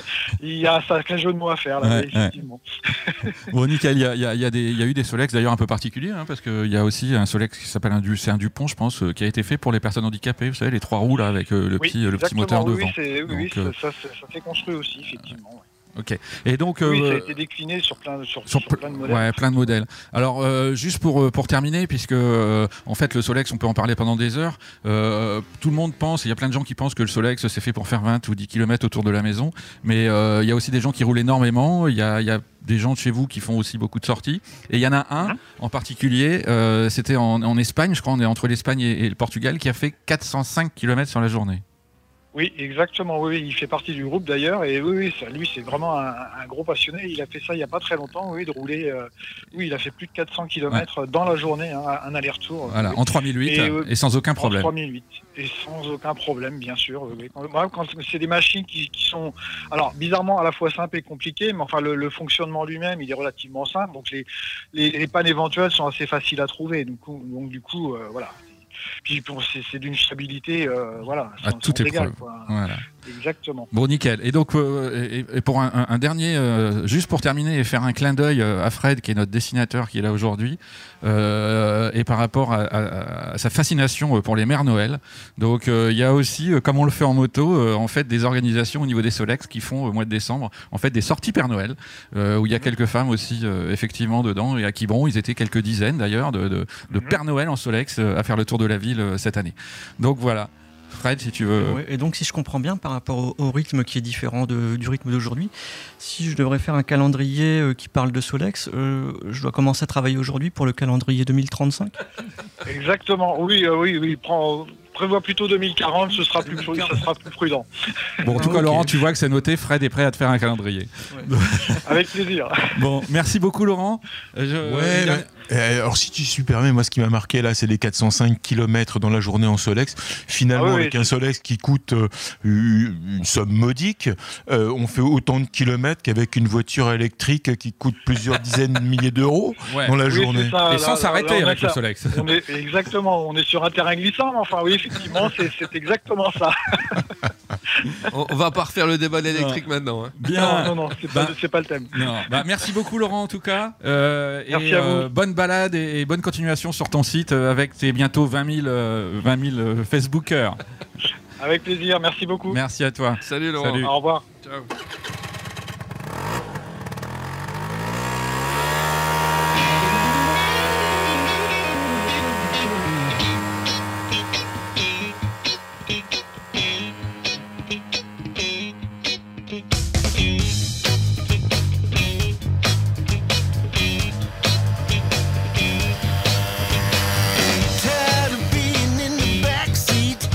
Il y a un sacré jeu de mots à faire là, Ouais, effectivement. Bon, nickel, il y a, il y a- il y a des- il y a eu des Solex d'ailleurs un peu particuliers, hein, parce qu'il y a aussi un Solex qui s'appelle un, Du- c'est un Dupont, je pense, euh, qui a été fait pour les personnes handicapées, vous savez, les trois roues là, avec euh, le, Oui, petit, le petit exactement, moteur oui, devant. Oui, c'est- oui, oui, Donc, euh, ça, ça, ça s'est construit aussi, effectivement. ouais. Ok. Et donc, Oui, ça a euh, été décliné sur plein, sur, sur sur pl- plein de modèles. ouais, plein de modèles. Alors, euh, juste pour, euh, pour terminer, puisque euh, en fait, le Solex, on peut en parler pendant des heures. euh, tout le monde pense, il y a plein de gens qui pensent que le Solex, c'est fait pour faire vingt ou dix kilomètres autour de la maison. Mais euh, il y a aussi des gens qui roulent énormément. Il y a, il y a des gens de chez vous qui font aussi beaucoup de sorties. Et il y en a un en particulier, euh, c'était en, en Espagne, je crois, on est entre l'Espagne et, et le Portugal, qui a fait quatre cent cinq kilomètres sur la journée. Oui, exactement. Oui, oui, il fait partie du groupe d'ailleurs. Et oui, oui, ça, lui, c'est vraiment un, un gros passionné. Il a fait ça il n'y a pas très longtemps, oui, de rouler. euh, oui, il a fait plus de quatre cents kilomètres dans la journée, hein, un aller-retour. Voilà, oui. en trois mille huit Et, et, euh, sans aucun En problème. trois mille huit. Et sans aucun problème, bien sûr. oui, oui. Quand, moi, quand c'est des machines qui, qui sont, alors bizarrement à la fois simples et compliquées, mais enfin le, le fonctionnement lui-même, il est relativement simple. Donc les, les, les pannes éventuelles sont assez faciles à trouver. Donc, donc du coup, euh, voilà. Puis bon, c'est c'est d'une fiabilité, euh, voilà, À sans, toute sans égal, épreuve. quoi. Voilà. Exactement. Bon, nickel. Et donc, euh, et, et pour un, un- un dernier, euh, juste pour terminer et faire un clin d'œil euh, à Fred, qui est notre dessinateur, qui est là aujourd'hui, euh, et par rapport à, à- à sa fascination euh, pour les Mères Noël. Donc, euh, il y a aussi, euh, comme on le fait en moto, euh, en fait, des organisations au niveau des Solex qui font au mois de décembre, en fait, des sorties Père Noël, euh, où il y a quelques femmes aussi, euh, effectivement, dedans, et à Quiberon, ils étaient quelques dizaines d'ailleurs de, de, de Père Noël en Solex euh, à faire le tour de la ville euh, cette année. Donc voilà. Fred, si tu veux. Ouais, et donc, si je comprends bien, par rapport au, au rythme qui est différent de- du rythme d'aujourd'hui, si je devrais faire un calendrier euh, qui parle de Solex, euh, je dois commencer à travailler aujourd'hui pour le calendrier deux mille trente-cinq. Exactement. Oui, euh, oui, oui. Prends, prévois plutôt deux mille quarante, ce sera plus, ça sera plus prudent. Bon, en tout cas, Ok. Laurent, tu vois que c'est noté. Fred est prêt à te faire un calendrier. Avec plaisir. Bon, merci beaucoup, Laurent. Euh, je- Ouais, il y a- bah, euh, alors si tu me permets, moi ce qui m'a marqué là, c'est les quatre cent cinq kilomètres dans la journée en Solex. Finalement, Ah oui, avec oui, un Solex qui coûte euh, une une somme modique, euh, on fait autant de kilomètres qu'avec une voiture électrique qui coûte plusieurs dizaines de milliers d'euros Ouais. dans la Oui, journée. c'est ça, Et là, sans là, s'arrêter là, on avec a le ça. Solex. On est, exactement, on est sur un terrain glissant, mais enfin oui, effectivement, c'est c'est exactement ça. On, on va pas refaire le débat de l'électrique maintenant. hein. Bien. Non, non, non, c'est Bah, pas, c'est pas le thème. Non. Bah, merci beaucoup, Laurent, en tout cas. Euh, Merci et, à vous. euh, bonne balade et, et bonne continuation sur ton site euh, avec tes bientôt vingt mille, euh, vingt mille euh, Facebookers. Avec plaisir, merci beaucoup. Merci à toi. Salut Laurent. Salut. Au revoir. Ciao. Tired of being in the backseat,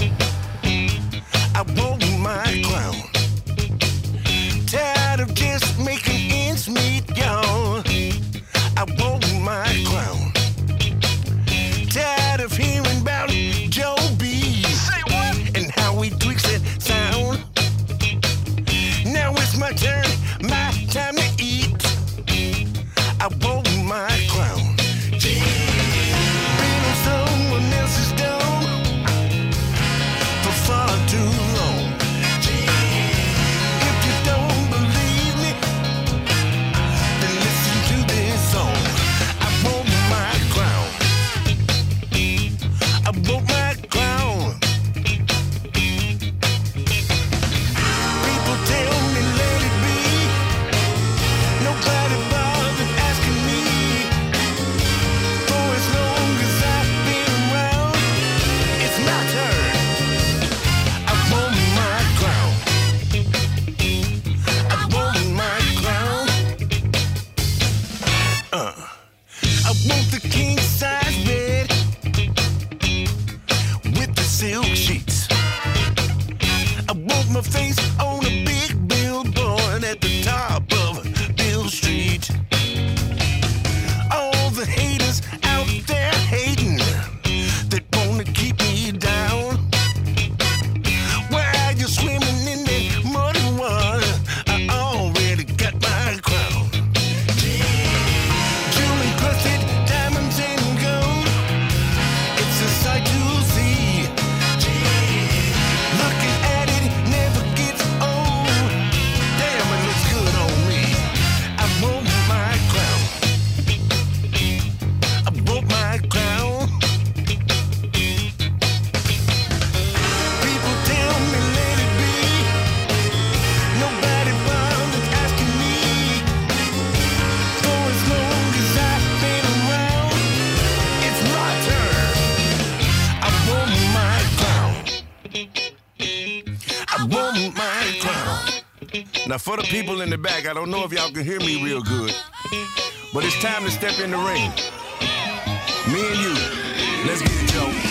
Now for the people in the back, I don't know if y'all can hear me real good, but it's time to step in the ring. Me and you, let's get it, Joe.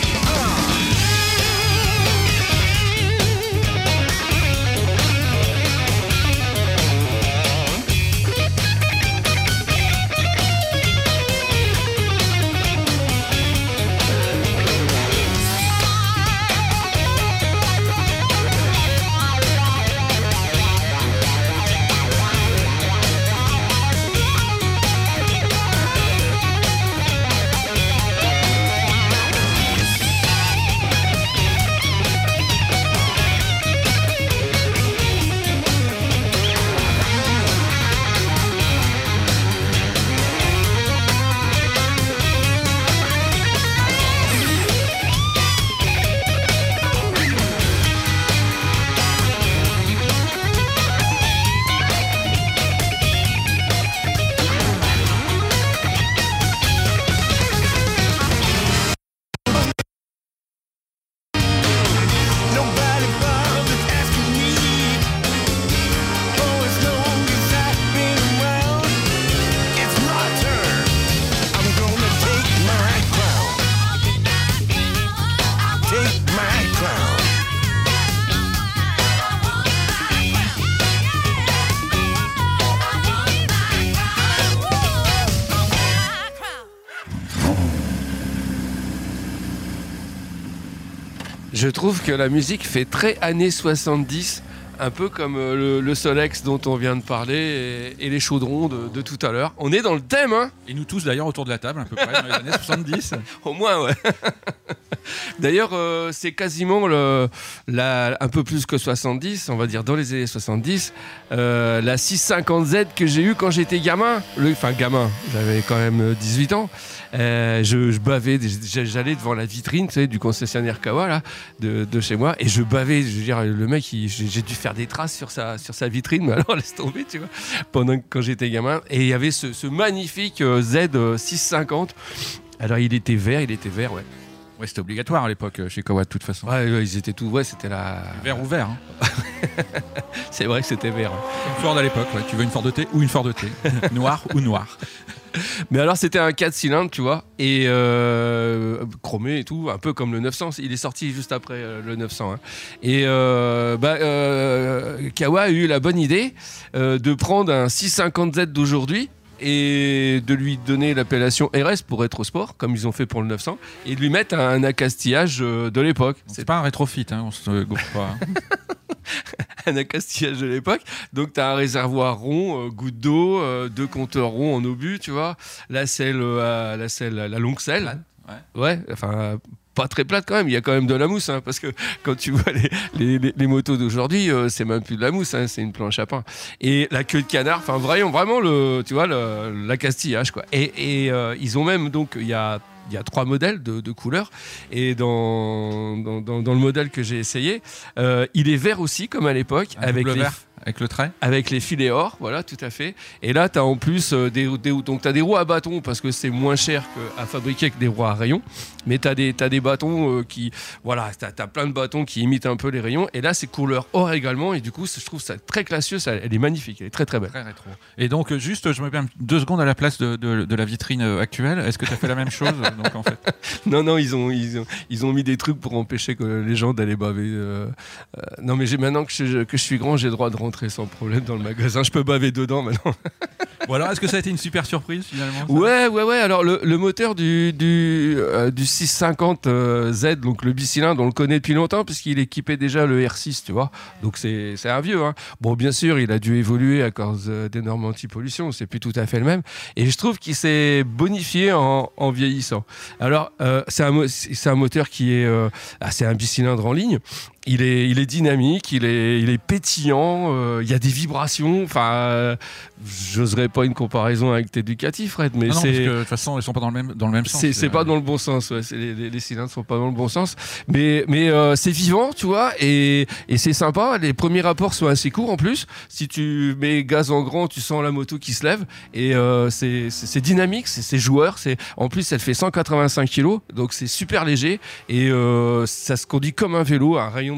Je trouve que la musique fait très années soixante-dix, un peu comme le, le Solex dont on vient de parler et, et les chaudrons de, de tout à l'heure. On est dans le thème, hein. Et nous tous d'ailleurs autour de la table, à peu près dans les années soixante-dix. Au moins, ouais. D'ailleurs, euh, c'est quasiment le, la, un peu plus que soixante-dix, on va dire dans les années soixante-dix, euh, la six cent cinquante Z que j'ai eue quand j'étais gamin. Le, enfin, gamin, j'avais quand même dix-huit ans. Euh, je, je bavais, j'allais devant la vitrine, tu sais, du concessionnaire Kawa là, de, de chez moi, et je bavais. Je veux dire, le mec, il, j'ai dû faire des traces sur sa, sur sa vitrine, mais alors laisse tomber, tu vois. Pendant que quand j'étais gamin, et il y avait ce, ce magnifique Z six cent cinquante. Alors il était vert, il était vert, ouais. Ouais, c'était obligatoire à l'époque chez Kawa de toute façon. Ouais, ouais, ils étaient tous, ouais, c'était la. Vert ou vert. Hein. C'est vrai que c'était vert. Hein. Une Ford à l'époque, ouais. Tu veux une Ford T ou une Ford T, noir ou noir. Mais alors c'était un quatre cylindres, tu vois, et euh, chromé et tout, un peu comme le neuf cents. Il est sorti juste après euh, le neuf cents. Hein. Et euh, bah, euh, Kawa a eu la bonne idée euh, de prendre un six cent cinquante Z d'aujourd'hui et de lui donner l'appellation R S pour Retro Sport, comme ils ont fait pour le neuf cents, et de lui mettre un accastillage de l'époque. C'est pas un rétrofit, hein, on se gonfle pas. Hein. Un accastillage de l'époque. Donc tu as un réservoir rond, euh, goutte d'eau, euh, deux compteurs ronds en obus, tu vois. La selle, euh, la selle, la longue selle. Ouais. Ouais, enfin pas très plate quand même. Il y a quand même de la mousse, hein, parce que quand tu vois les, les, les, les motos d'aujourd'hui, euh, c'est même plus de la mousse, hein, c'est une planche à pain. Et la queue de canard, enfin vraiment, vraiment le, tu vois, le, l'accastillage quoi. Et, et euh, ils ont même donc il y a Il y a trois modèles de, de couleurs, et dans, dans, dans, dans le modèle que j'ai essayé, euh, il est vert aussi comme à l'époque, un avec les, vert, avec le trait, avec les filets or, voilà, tout à fait. Et là, tu as en plus euh, des, des, donc t'as des roues à bâtons parce que c'est moins cher que, à fabriquer que des roues à rayons, mais tu as des, t'as des bâtons euh, qui, voilà, tu as plein de bâtons qui imitent un peu les rayons. Et là, c'est couleur or également, et du coup, je trouve ça très classieux, ça, elle est magnifique, elle est très très belle. Très rétro. Et donc, juste, je me mets deux secondes à la place de, de, de la vitrine actuelle. Est-ce que tu as fait la même chose? Donc, en fait. Non, non, ils ont, ils, ont, ils ont mis des trucs pour empêcher que les gens d'aller baver. Euh, euh, non, mais j'ai, maintenant que je, que je suis grand, j'ai le droit de rentrer sans problème dans le magasin. Je peux baver dedans maintenant. Bon, alors, est-ce que ça a été une super surprise finalement ça? Ouais, ouais, ouais. Alors, le, le moteur du, du, euh, du six cent cinquante euh, Z, donc le bicylindre, on le connaît depuis longtemps puisqu'il équipait déjà le R six, tu vois. Donc, c'est, c'est un vieux. Hein. Bon, bien sûr, il a dû évoluer à cause euh, des normes anti-pollution. C'est plus tout à fait le même. Et je trouve qu'il s'est bonifié en, en vieillissant. Alors, euh, c'est, un, c'est un moteur qui est... Euh, ah, c'est un bicylindre en ligne. Il est, il est dynamique, il est, il est pétillant, euh, il y a des vibrations. Enfin, euh, j'oserais pas une comparaison avec tes Ducati, Fred, mais non, c'est. Non, parce que de toute façon, ils sont pas dans le même, dans le même sens. C'est, c'est pas dans le bon sens. Ouais. C'est, les, les, les cylindres sont pas dans le bon sens, mais, mais euh, c'est vivant, tu vois, et, et c'est sympa. Les premiers rapports sont assez courts en plus. Si tu mets gaz en grand, tu sens la moto qui se lève, et euh, c'est, c'est, c'est dynamique, c'est, c'est joueur. C'est, en plus, elle fait cent quatre-vingt-cinq kilos, donc c'est super léger, et euh, ça se conduit comme un vélo, un rayon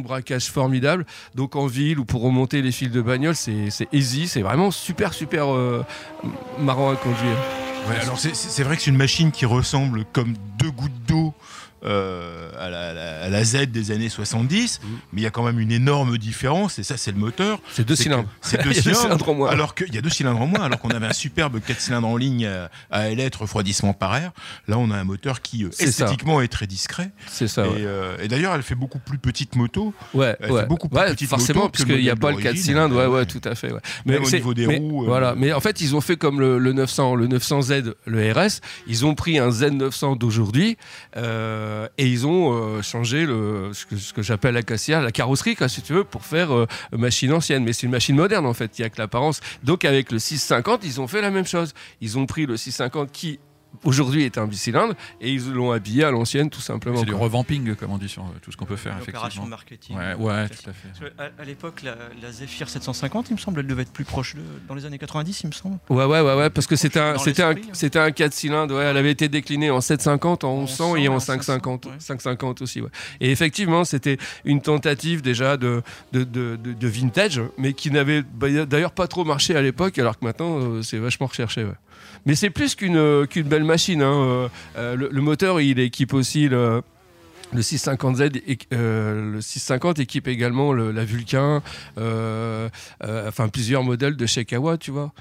de braquage formidable. Donc en ville ou pour remonter les fils de bagnole, c'est, c'est easy, c'est vraiment super super euh, marrant à conduire. Ouais, alors c'est, c'est vrai que c'est une machine qui ressemble comme deux gouttes d'eau euh, à, la, à, la, à la Z des années soixante-dix, mmh. mais il y a quand même une énorme différence, et ça c'est le moteur. C'est deux c'est cylindres. C'est deux il y a cylindres, deux cylindres en moins. Alors qu'il y a deux cylindres en moins, alors qu'on avait un superbe quatre cylindres en ligne à, à ailettes, refroidissement par air. Là on a un moteur qui c'est esthétiquement ça. est très discret. C'est ça. Et, Ouais. euh, et d'ailleurs elle fait beaucoup plus petite moto. Ouais, elle ouais. fait beaucoup plus ouais, petite forcément, moto puisqu'il n'y a pas le quatre cylindres. Ouais, ouais, tout à fait. Ouais. Mais mais au niveau des mais, roues. Euh, voilà. Mais en fait, ils ont fait comme le, le neuf cents, le neuf cents Z, le R S. Ils ont pris un Z neuf cents d'aujourd'hui euh, et ils ont euh, changé le, ce que, ce que j'appelle la cassia, la carrosserie, quoi, si tu veux, pour faire euh, machine ancienne. Mais c'est une machine moderne en fait. Il n'y a que l'apparence. Donc avec le six cent cinquante, ils ont fait la même chose. Ils ont pris le six cent cinquante qui aujourd'hui est un bicylindre et ils l'ont habillé à l'ancienne tout simplement. C'est quoi. du revamping, comme on dit sur tout ce qu'on peut faire. L'opération effectivement. marketing. Ouais, ouais, tout à fait. À, à l'époque, la, la Zephyr sept cent cinquante, il me semble, elle devait être plus proche de, dans les années quatre-vingt-dix, il me semble. Ouais, ouais, ouais, ouais, parce que c'était un, Dans c'était un, l'esprit, hein. c'était un quatre cylindres. Ouais, elle avait été déclinée en sept cent cinquante, en onze cents et en cinq cent cinquante, ouais. cinq cent cinquante aussi. Ouais. Et effectivement, c'était une tentative déjà de, de, de, de, de vintage, mais qui n'avait d'ailleurs pas trop marché à l'époque, alors que maintenant, euh, c'est vachement recherché. Ouais. Mais c'est plus qu'une, euh, qu'une belle machine. Hein. Euh, le, le moteur, il équipe aussi le. Le six cent cinquante Z, euh, le six cent cinquante équipe également le, la Vulcain, euh, euh, enfin plusieurs modèles de chez Kawa, tu vois.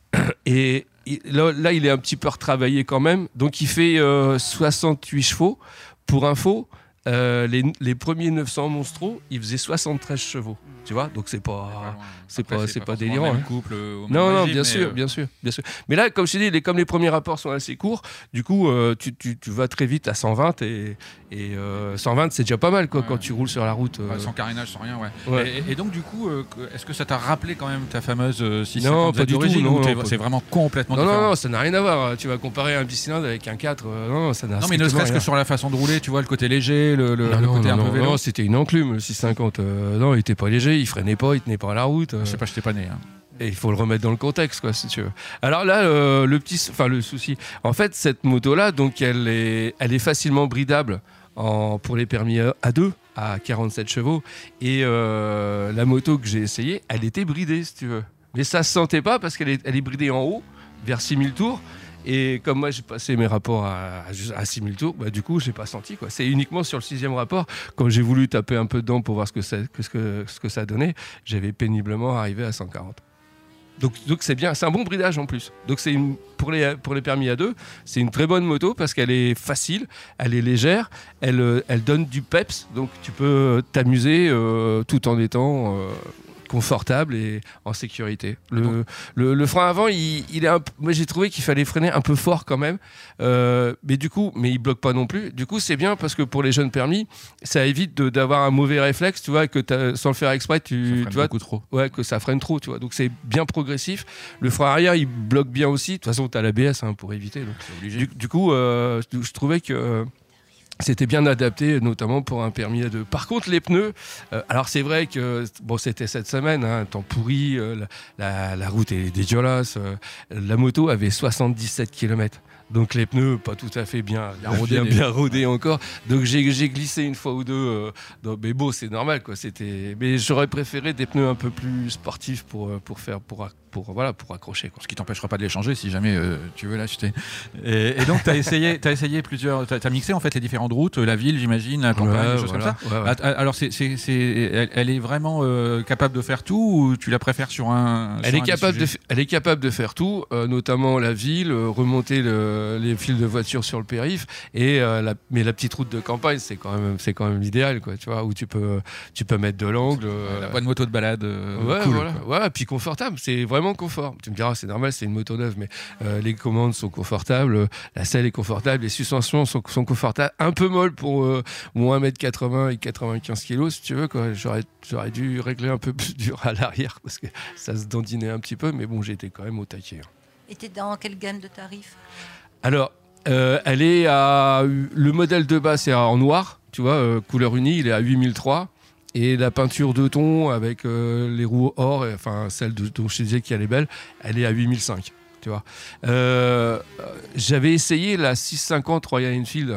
Et il, là, là, il est un petit peu retravaillé quand même. Donc, il fait euh, soixante-huit chevaux. Pour info, euh, les, les premiers neuf cents Monstro, il faisait soixante-treize chevaux. Tu vois, donc c'est pas, c'est Après, pas, c'est c'est pas pas forcément délirant. le même hein. couple, au même Non, non, régime, bien mais, sûr, euh, bien sûr, bien sûr. Mais là, comme je t'ai dit, les, comme les premiers rapports sont assez courts, du coup, euh, tu, tu, tu vas très vite à cent vingt et, et euh, cent vingt, c'est déjà pas mal quoi, Ouais. quand tu roules sur la route. euh. Ouais, sans carénage, sans rien, ouais. Ouais. Et, et donc, du coup, euh, est-ce que ça t'a rappelé quand même ta fameuse euh, six cent Non, cinquante pas du tout, d'origine, non, ou t'es- non, pas c'est du- vraiment complètement Non, différent? non, non, ça n'a rien à voir. Tu vas comparer un bicylindre avec un quatre. euh, non, ça n'a Non, mais ne strictement serait-ce que rien. sur la façon de rouler, tu vois, le côté léger, le, le, Non, le non, côté non, un peu non, vélo. non, c'était une enclume, le six cent cinquante. euh, non, il était pas léger, il freinait pas, il tenait pas à la route. euh. Je sais pas, je t'ai pas né. Hein. Et il faut le remettre dans le contexte, quoi, si tu veux. Alors là, euh, le petit, enfin le souci, en fait, cette moto-là, donc elle est, elle est facilement bridable en, pour les permis à deux à quarante-sept chevaux. Et euh, la moto que j'ai essayée, elle était bridée, si tu veux. Mais ça se sentait pas parce qu'elle est, elle est bridée en haut, vers six mille tours. Et comme moi j'ai passé mes rapports à, à six mille tours, bah, du coup j'ai pas senti quoi. C'est uniquement sur le sixième rapport, quand j'ai voulu taper un peu dedans pour voir ce que ça, ce que, ce que ça donnait, j'avais péniblement arrivé à cent quarante. Donc, donc c'est bien, c'est un bon bridage en plus. Donc c'est une, pour les pour les permis à deux, c'est une très bonne moto parce qu'elle est facile, elle est légère, elle euh, elle donne du peps, donc tu peux t'amuser euh, tout en étant euh, confortable et en sécurité. Le, le, le frein avant, il, il est un, moi j'ai trouvé qu'il fallait freiner un peu fort quand même, euh, mais du coup, mais il bloque pas non plus. Du coup, c'est bien parce que pour les jeunes permis, ça évite de, d'avoir un mauvais réflexe, tu vois, que t'as- sans le faire exprès, tu, tu vois, beaucoup trop. ouais, que ça freine trop, tu vois. Donc c'est bien progressif. Le frein arrière, il bloque bien aussi. De toute façon, t'as l'A B S hein, pour éviter. Donc. Du, du coup, euh, je, je trouvais que euh, c'était bien adapté, notamment pour un permis à deux. Par contre, les pneus, euh, alors c'est vrai que bon, c'était cette semaine, hein, temps pourri, euh, la, la, la route est dégueulasse. Euh, la moto avait soixante-dix-sept kilomètres. Donc les pneus pas tout à fait bien, bien rodés, bien, bien rodés encore. Donc j'ai, j'ai glissé une fois ou deux. Euh, dans, mais bon, c'est normal quoi. C'était, mais j'aurais préféré des pneus un peu plus sportifs pour pour faire pour pour voilà pour accrocher quoi. Ce qui t'empêchera pas de les changer si jamais euh, tu veux l'acheter. Et, et donc t'as essayé, t'as essayé plusieurs, t'as, t'as mixé en fait les différentes routes, la ville j'imagine, la campagne, Ouais, des choses voilà. comme ça. Ouais, ouais. Alors c'est, c'est, c'est, elle, elle est vraiment euh, capable de faire tout ou tu la préfères sur un Elle sur est, un capable des de, sujets f- elle est capable de faire tout, euh, notamment la ville, euh, remonter le, les fils de voiture sur le périph', et euh, la, mais la petite route de campagne, c'est quand même, c'est quand même l'idéal, quoi, tu vois, où tu peux, tu peux mettre de l'angle. euh, La bonne moto de balade. euh, Ouais, cool, voilà. quoi. Ouais, puis confortable, c'est vraiment confort. Tu me diras, c'est normal, c'est une moto neuve, mais euh, les commandes sont confortables, euh, la selle est confortable, les suspensions sont, sont confortables, un peu molles pour euh, mon un mètre quatre-vingts et quatre-vingt-quinze kilos, si tu veux, quoi. J'aurais, j'aurais dû régler un peu plus dur à l'arrière parce que ça se dandinait un petit peu, mais bon, j'étais quand même au taquet. hein. Et t'es dans quelle gamme de tarifs? Alors, euh, elle est à. Le modèle de base, c'est en noir, tu vois, euh, couleur unie, il est à huit mille trois. Et la peinture deux tons avec euh, les roues or, et, enfin celle de, dont je te disais qu'elle est belle, elle est à huit mille cinq. Tu vois. Euh, j'avais essayé la six cent cinquante Royal Enfield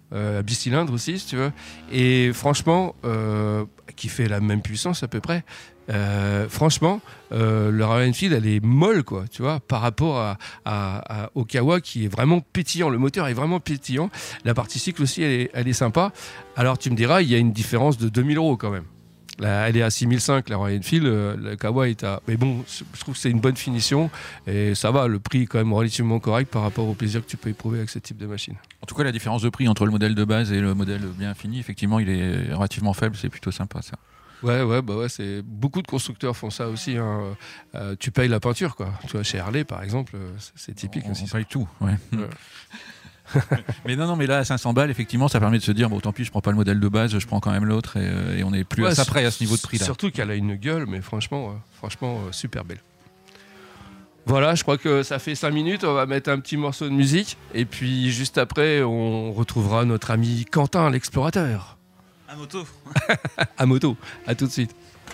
euh, bicylindre aussi, si tu veux. Et franchement, euh, qui fait la même puissance à peu près. Euh, franchement, euh, le Royal Enfield, elle est molle, quoi, tu vois, par rapport à, à, à, au Kawa qui est vraiment pétillant. Le moteur est vraiment pétillant. La partie cycle aussi, elle est, elle est sympa. Alors, tu me diras, il y a une différence de deux mille euros quand même. Là, elle est à six mille cinq, la Royal Enfield. Euh, le Kawa est à. Mais bon, je trouve que c'est une bonne finition et ça va. Le prix est quand même relativement correct par rapport au plaisir que tu peux éprouver avec ce type de machine. En tout cas, la différence de prix entre le modèle de base et le modèle bien fini, effectivement, il est relativement faible. C'est plutôt sympa, ça. Ouais, ouais, bah ouais, c'est beaucoup de constructeurs font ça aussi. Hein. Euh, tu payes la peinture, quoi. Tu vois, chez Harley, par exemple, c'est, c'est typique. On, aussi, on paye tout, ouais. ouais. Mais non, non, mais là, à cinq cents balles, effectivement, ça permet de se dire, bon, tant pis, je prends pas le modèle de base, je prends quand même l'autre, et, et on est plus ouais, à ça près à ce niveau de prix-là. Surtout qu'elle a une gueule, mais franchement, euh, franchement, euh, super belle. Voilà, je crois que ça fait cinq minutes, on va mettre un petit morceau de musique, et puis juste après, on retrouvera notre ami Quentin, l'explorateur. À moto. À moto, à tout de suite.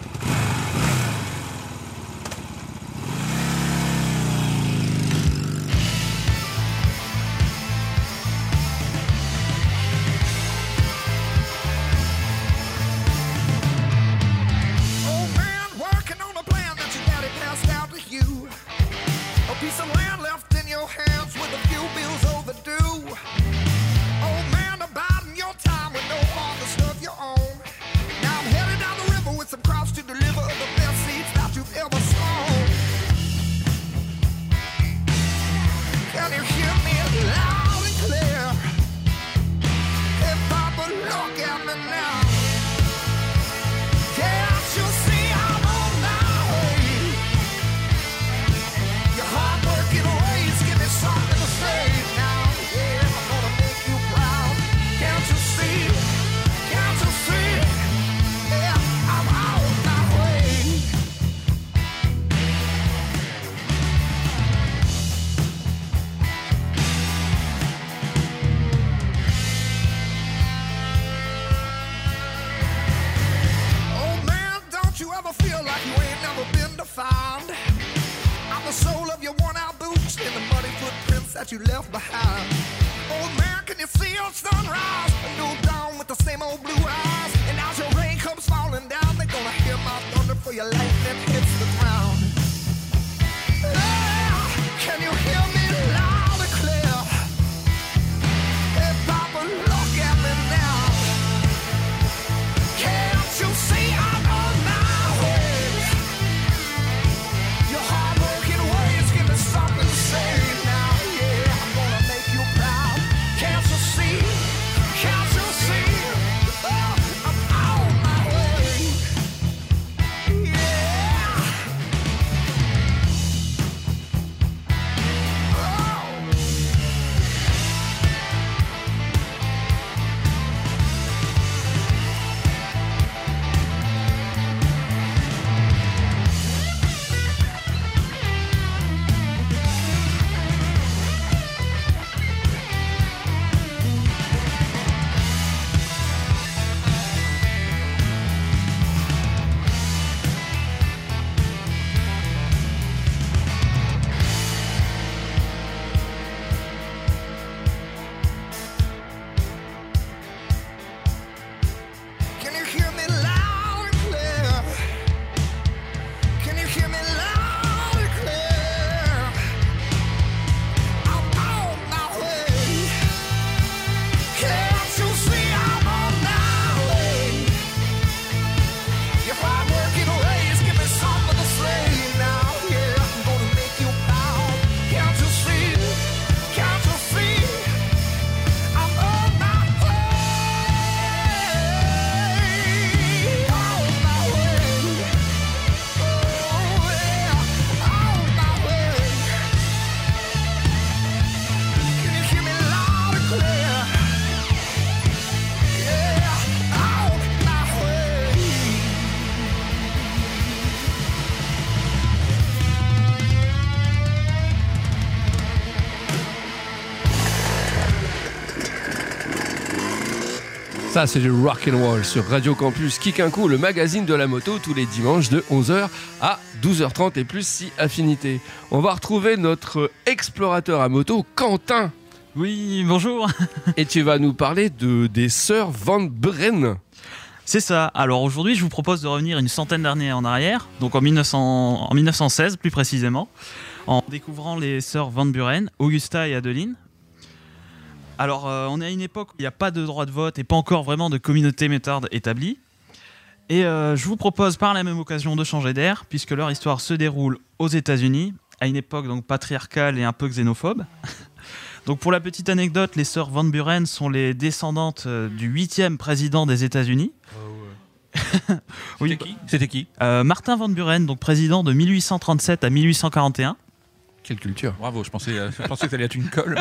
You left behind. Old man, can you see your sunrise? A new dawn with the same old blue eyes. And as your rain comes falling down, they're gonna hear my thunder for your lightning hits the ground. Ah, can you hear me loud and clear? Hey, Papa, look at me now. Can't you see I'm on my way? Your hard-working ways give me something to say now. Ça, c'est du rock'n'roll sur Radio Campus Kick un coup, le magazine de la moto, tous les dimanches de onze heures à douze heures trente et plus si affinité. On va retrouver notre explorateur à moto, Quentin. Oui, bonjour. Et tu vas nous parler de, des sœurs Van Buren. C'est ça. Alors aujourd'hui, je vous propose de revenir une centaine d'années en arrière, donc en, mille neuf cents, en mille neuf cent seize plus précisément, en découvrant les sœurs Van Buren, Augusta et Adeline. Alors euh, on est à une époque où il n'y a pas de droit de vote et pas encore vraiment de communauté métarde établie. Et euh, je vous propose par la même occasion de changer d'air, puisque leur histoire se déroule aux États-Unis, à une époque donc patriarcale et un peu xénophobe. Donc pour la petite anecdote, les sœurs Van Buren sont les descendantes euh, du huitième président des États-Unis. Oh ouais. Oui. C'était qui C'était qui euh, Martin Van Buren, donc président de mille huit cent trente-sept à mille huit cent quarante et un. Quelle culture. Bravo, je pensais, euh, je pensais que ça allait être une colle.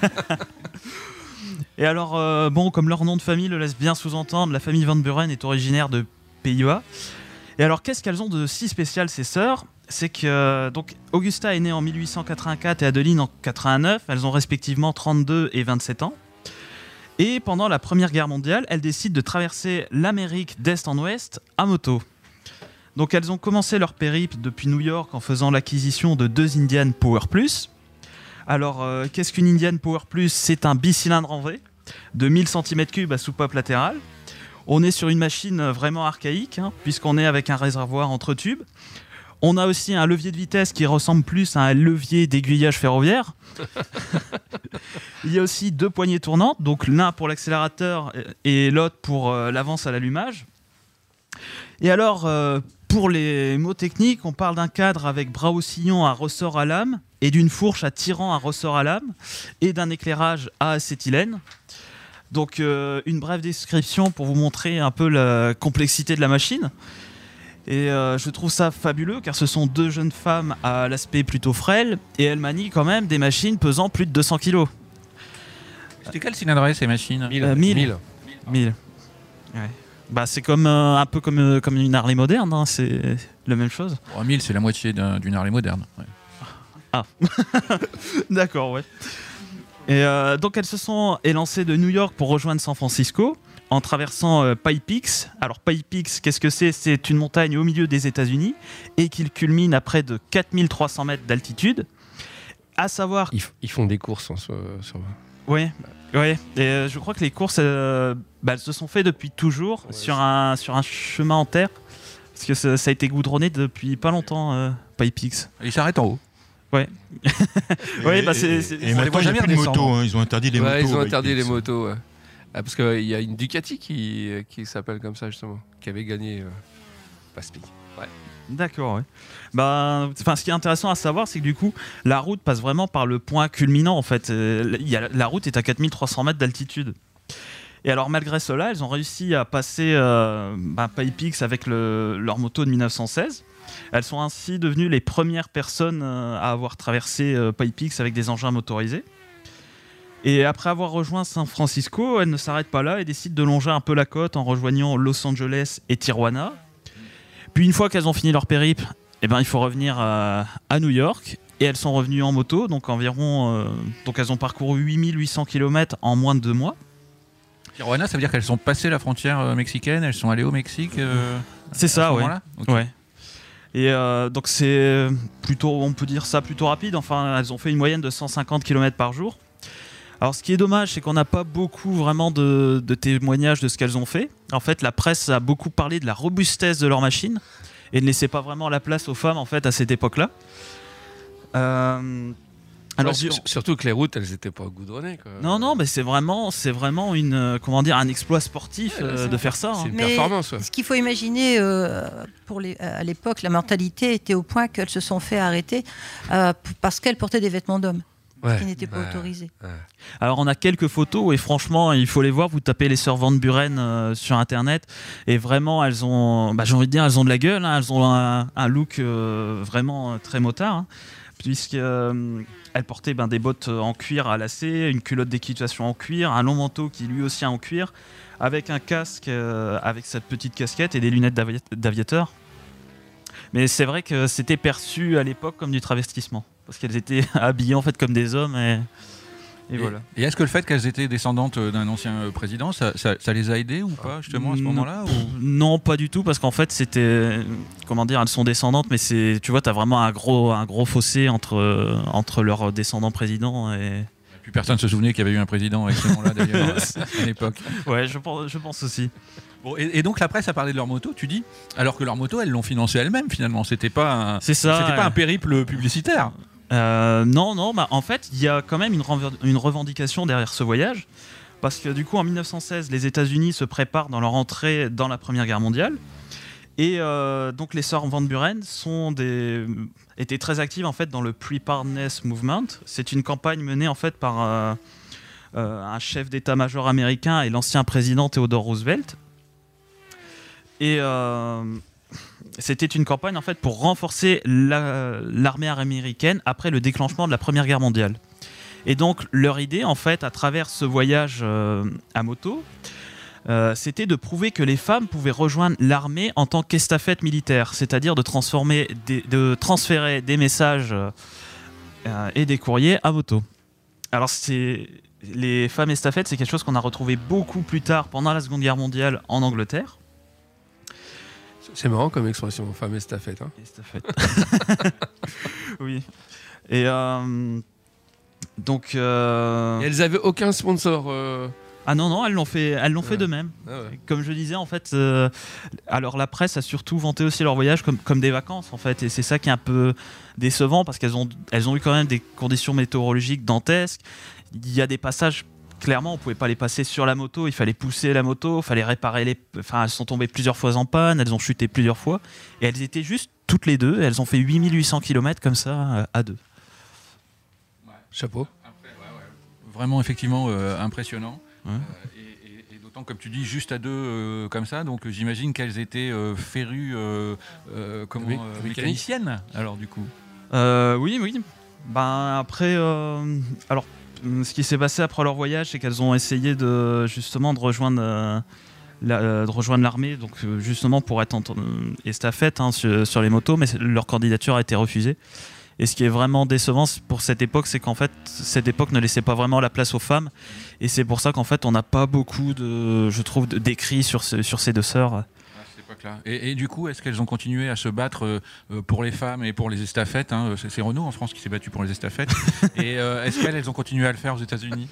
Et alors, euh, bon, comme leur nom de famille le laisse bien sous-entendre, la famille Van Buren est originaire de Pays-Bas. Et alors, qu'est-ce qu'elles ont de si spécial, ces sœurs ? C'est que euh, donc, Augusta est née en mille huit cent quatre-vingt-quatre et Adeline en quatre-vingt-neuf. Elles ont respectivement trente-deux et vingt-sept ans. Et pendant la Première Guerre mondiale, elles décident de traverser l'Amérique d'est en ouest à moto. Donc elles ont commencé leur périple depuis New York en faisant l'acquisition de deux Indian Power Plus. Alors, euh, qu'est-ce qu'une Indian Power Plus ? C'est un bicylindre en V de mille centimètres cubes à soupape latérale. On est sur une machine vraiment archaïque, hein, puisqu'on est avec un réservoir entre tubes. On a aussi un levier de vitesse qui ressemble plus à un levier d'aiguillage ferroviaire. Il y a aussi deux poignées tournantes, donc l'un pour l'accélérateur et l'autre pour euh, l'avance à l'allumage. Et alors, euh, pour les mots techniques, on parle d'un cadre avec bras oscillants à ressort à lame et d'une fourche à tirant à ressort à lame et d'un éclairage à acétylène. Donc, euh, une brève description pour vous montrer un peu la complexité de la machine. Et euh, je trouve ça fabuleux car ce sont deux jeunes femmes à l'aspect plutôt frêle et elles manient quand même des machines pesant plus de deux cents kilos. C'était quel cylindre ces machines ? Euh, mille. mille. Ouais. Bah, c'est comme, euh, un peu comme, euh, comme une Harley moderne, hein, c'est la même chose. Oh, mille, c'est la moitié d'un, d'une Harley moderne. Ouais. Ah, d'accord, ouais. Et euh, donc elles se sont élancées de New York pour rejoindre San Francisco en traversant euh, Pie Peaks. Alors Pie Peaks, qu'est-ce que c'est ? C'est une montagne au milieu des États-Unis et qui culmine à près de quatre mille trois cents mètres d'altitude. À savoir, Ils, f- ils font des courses en sur. sur- oui, ouais. Et euh, je crois que les courses, euh, bah, elles se sont faites depuis toujours Ouais, sur c'est- un sur un chemin en terre, parce que ça, ça a été goudronné depuis pas longtemps. Euh, Pie Peaks. Ils s'arrêtent en haut. Ouais. Ouais, bah, c'est- c'est- Et on maintenant, les voit il n'y a jamais plus de redescendre. motos, hein, ils ont interdit les Ouais, motos. ils ont à interdit les White motos. Ouais. Ah, parce qu'il y a une Ducati qui, qui s'appelle comme ça, justement, qui avait gagné euh, Paspic. Ouais. D'accord, ouais. Bah, enfin, ce qui est intéressant à savoir, c'est que du coup, la route passe vraiment par le point culminant, en fait. Euh, il y a, la route est à quatre mille trois cents mètres d'altitude. Et alors, malgré cela, elles ont réussi à passer euh, bah, Pie Peaks avec le- leur moto de mille neuf cent seize. Elles sont ainsi devenues les premières personnes euh, à avoir traversé euh, Pie Peaks avec des engins motorisés. Et après avoir rejoint San Francisco, elles ne s'arrêtent pas là et décident de longer un peu la côte en rejoignant Los Angeles et Tijuana. Puis une fois qu'elles ont fini leur périple, eh ben, il faut revenir à, à New York. Et elles sont revenues en moto, donc environ, euh, donc elles ont parcouru huit mille huit cents kilomètres en moins de deux mois. Tijuana, ça veut dire qu'elles sont passées la frontière euh, mexicaine, elles sont allées au Mexique. Euh, C'est à ça, ce ouais. moment-là Ok. Ouais. Et euh, donc c'est plutôt, on peut dire ça plutôt rapide. Enfin, elles ont fait une moyenne de cent cinquante kilomètres par jour. Alors, ce qui est dommage, c'est qu'on n'a pas beaucoup vraiment de, de témoignages de ce qu'elles ont fait. En fait, la presse a beaucoup parlé de la robustesse de leur machine et ne laissait pas vraiment la place aux femmes en fait à cette époque-là. Euh, Alors, alors, sur- surtout que les routes, elles n'étaient pas goudronnées. Quoi. non, non, mais c'est vraiment, c'est vraiment une, euh, comment dire, un exploit sportif Ouais, euh, c'est- de faire ça. c'est hein. une Mais performance. Ouais. ce qu'il faut imaginer, euh, pour les, à l'époque, la mortalité était au point qu'elles se sont fait arrêter euh, p- parce qu'elles portaient des vêtements d'hommes Ouais. qui n'étaient pas Ouais. autorisés. Ouais. Alors on a quelques photos et franchement il faut les voir, vous tapez les sœurs Van Buren euh, sur internet et vraiment elles ont, bah, j'ai envie de dire elles ont de la gueule, hein, elles ont un, un look euh, vraiment euh, très motard, hein, puisqu'elles euh, portaient ben, des bottes en cuir à lacets, une culotte d'équitation en cuir, un long manteau qui lui aussi est en cuir, avec un casque euh, avec cette petite casquette et des lunettes d'avi- d'aviateur. Mais c'est vrai que c'était perçu à l'époque comme du travestissement, parce qu'elles étaient habillées en fait comme des hommes et, et Et, voilà. et est-ce que le fait qu'elles étaient descendantes d'un ancien euh, président, ça, ça- ça les a aidées ou pas justement à ce Non. moment-là ou... Non, pas du tout, parce qu'en fait, c'était. Comment dire, elles sont descendantes, mais c'est. Tu vois, t'as vraiment un gros, un gros fossé entre, euh, entre leurs descendants présidents et. Et Plus personne ne se souvenait qu'il y avait eu un président avec ce nom-là d'ailleurs à l'époque. Ouais, je pense, je pense aussi. Bon, et, et donc la presse a parlé de leur moto, tu dis, alors que leur moto, elles l'ont financée elles-mêmes finalement. C'était pas un, C'est ça, c'était pas ouais. un périple publicitaire. Euh, non, non, bah, en fait, il y a quand même une, renver- une revendication derrière ce voyage. Parce que du coup, en mille neuf cent seize, les États-Unis se préparent dans leur entrée dans la Première Guerre mondiale. Et euh, donc, les sœurs Van Buren sont des... étaient très actives en fait, dans le Preparedness Movement. C'est une campagne menée en fait, par euh, euh, un chef d'état-major américain et l'ancien président Theodore Roosevelt. Et euh, c'était une campagne en fait, pour renforcer la- l'armée américaine après le déclenchement de la Première Guerre mondiale. Et donc, leur idée, en fait, à travers ce voyage euh, à moto, euh, c'était de prouver que les femmes pouvaient rejoindre l'armée en tant qu'estafette militaire, c'est-à-dire de, transformer des- de transférer des messages euh, et des courriers à moto. Alors, c'est, les femmes estafettes, c'est quelque chose qu'on a retrouvé beaucoup plus tard, pendant la Seconde Guerre mondiale, en Angleterre. C'est marrant comme expression, femme estafette. Hein. Estafette. Oui. Et... Euh, Donc, euh... Et elles avaient aucun sponsor. Euh... Ah non non, elles l'ont fait, elles l'ont Ouais. fait de même. Ah ouais. Comme je disais en fait, euh, alors la presse a surtout vanté aussi leur voyage comme comme des vacances en fait, et c'est ça qui est un peu décevant parce qu'elles ont elles ont eu quand même des conditions météorologiques dantesques. Il y a des passages. Clairement, on pouvait pas les passer sur la moto, il fallait pousser la moto, il fallait réparer les. Enfin, elles sont tombées plusieurs fois en panne, elles ont chuté plusieurs fois, et elles étaient juste toutes les deux. Elles ont fait huit mille huit cents kilomètres comme ça euh, à deux. Chapeau. Vraiment, effectivement, euh, impressionnant. Ouais. Euh, et, et- et d'autant, comme tu dis, juste à deux euh, comme ça. Donc, j'imagine qu'elles étaient euh, férues, euh, euh, comment, Oui, euh, mécaniques. mécaniciennes, alors du coup. Euh, oui, oui. Ben après, euh, alors, ce qui s'est passé après leur voyage, c'est qu'elles ont essayé de justement de rejoindre, euh, la- euh, de rejoindre l'armée, donc euh, justement pour être en euh, estafette hein, sur, sur les motos, mais c'est- leur candidature a été refusée. Et ce qui est vraiment décevant pour cette époque, c'est qu'en fait, cette époque ne laissait pas vraiment la place aux femmes. Et c'est pour ça qu'en fait, on n'a pas beaucoup de, je trouve, de- d'écrits sur, ce- sur ces deux sœurs. Là. Et, et du coup, est-ce qu'elles ont continué à se battre euh, pour les femmes et pour les estafettes hein, c'est, c'est Renault en France qui s'est battu pour les estafettes. Et euh, est-ce qu'elles elles ont continué à le faire aux États-Unis?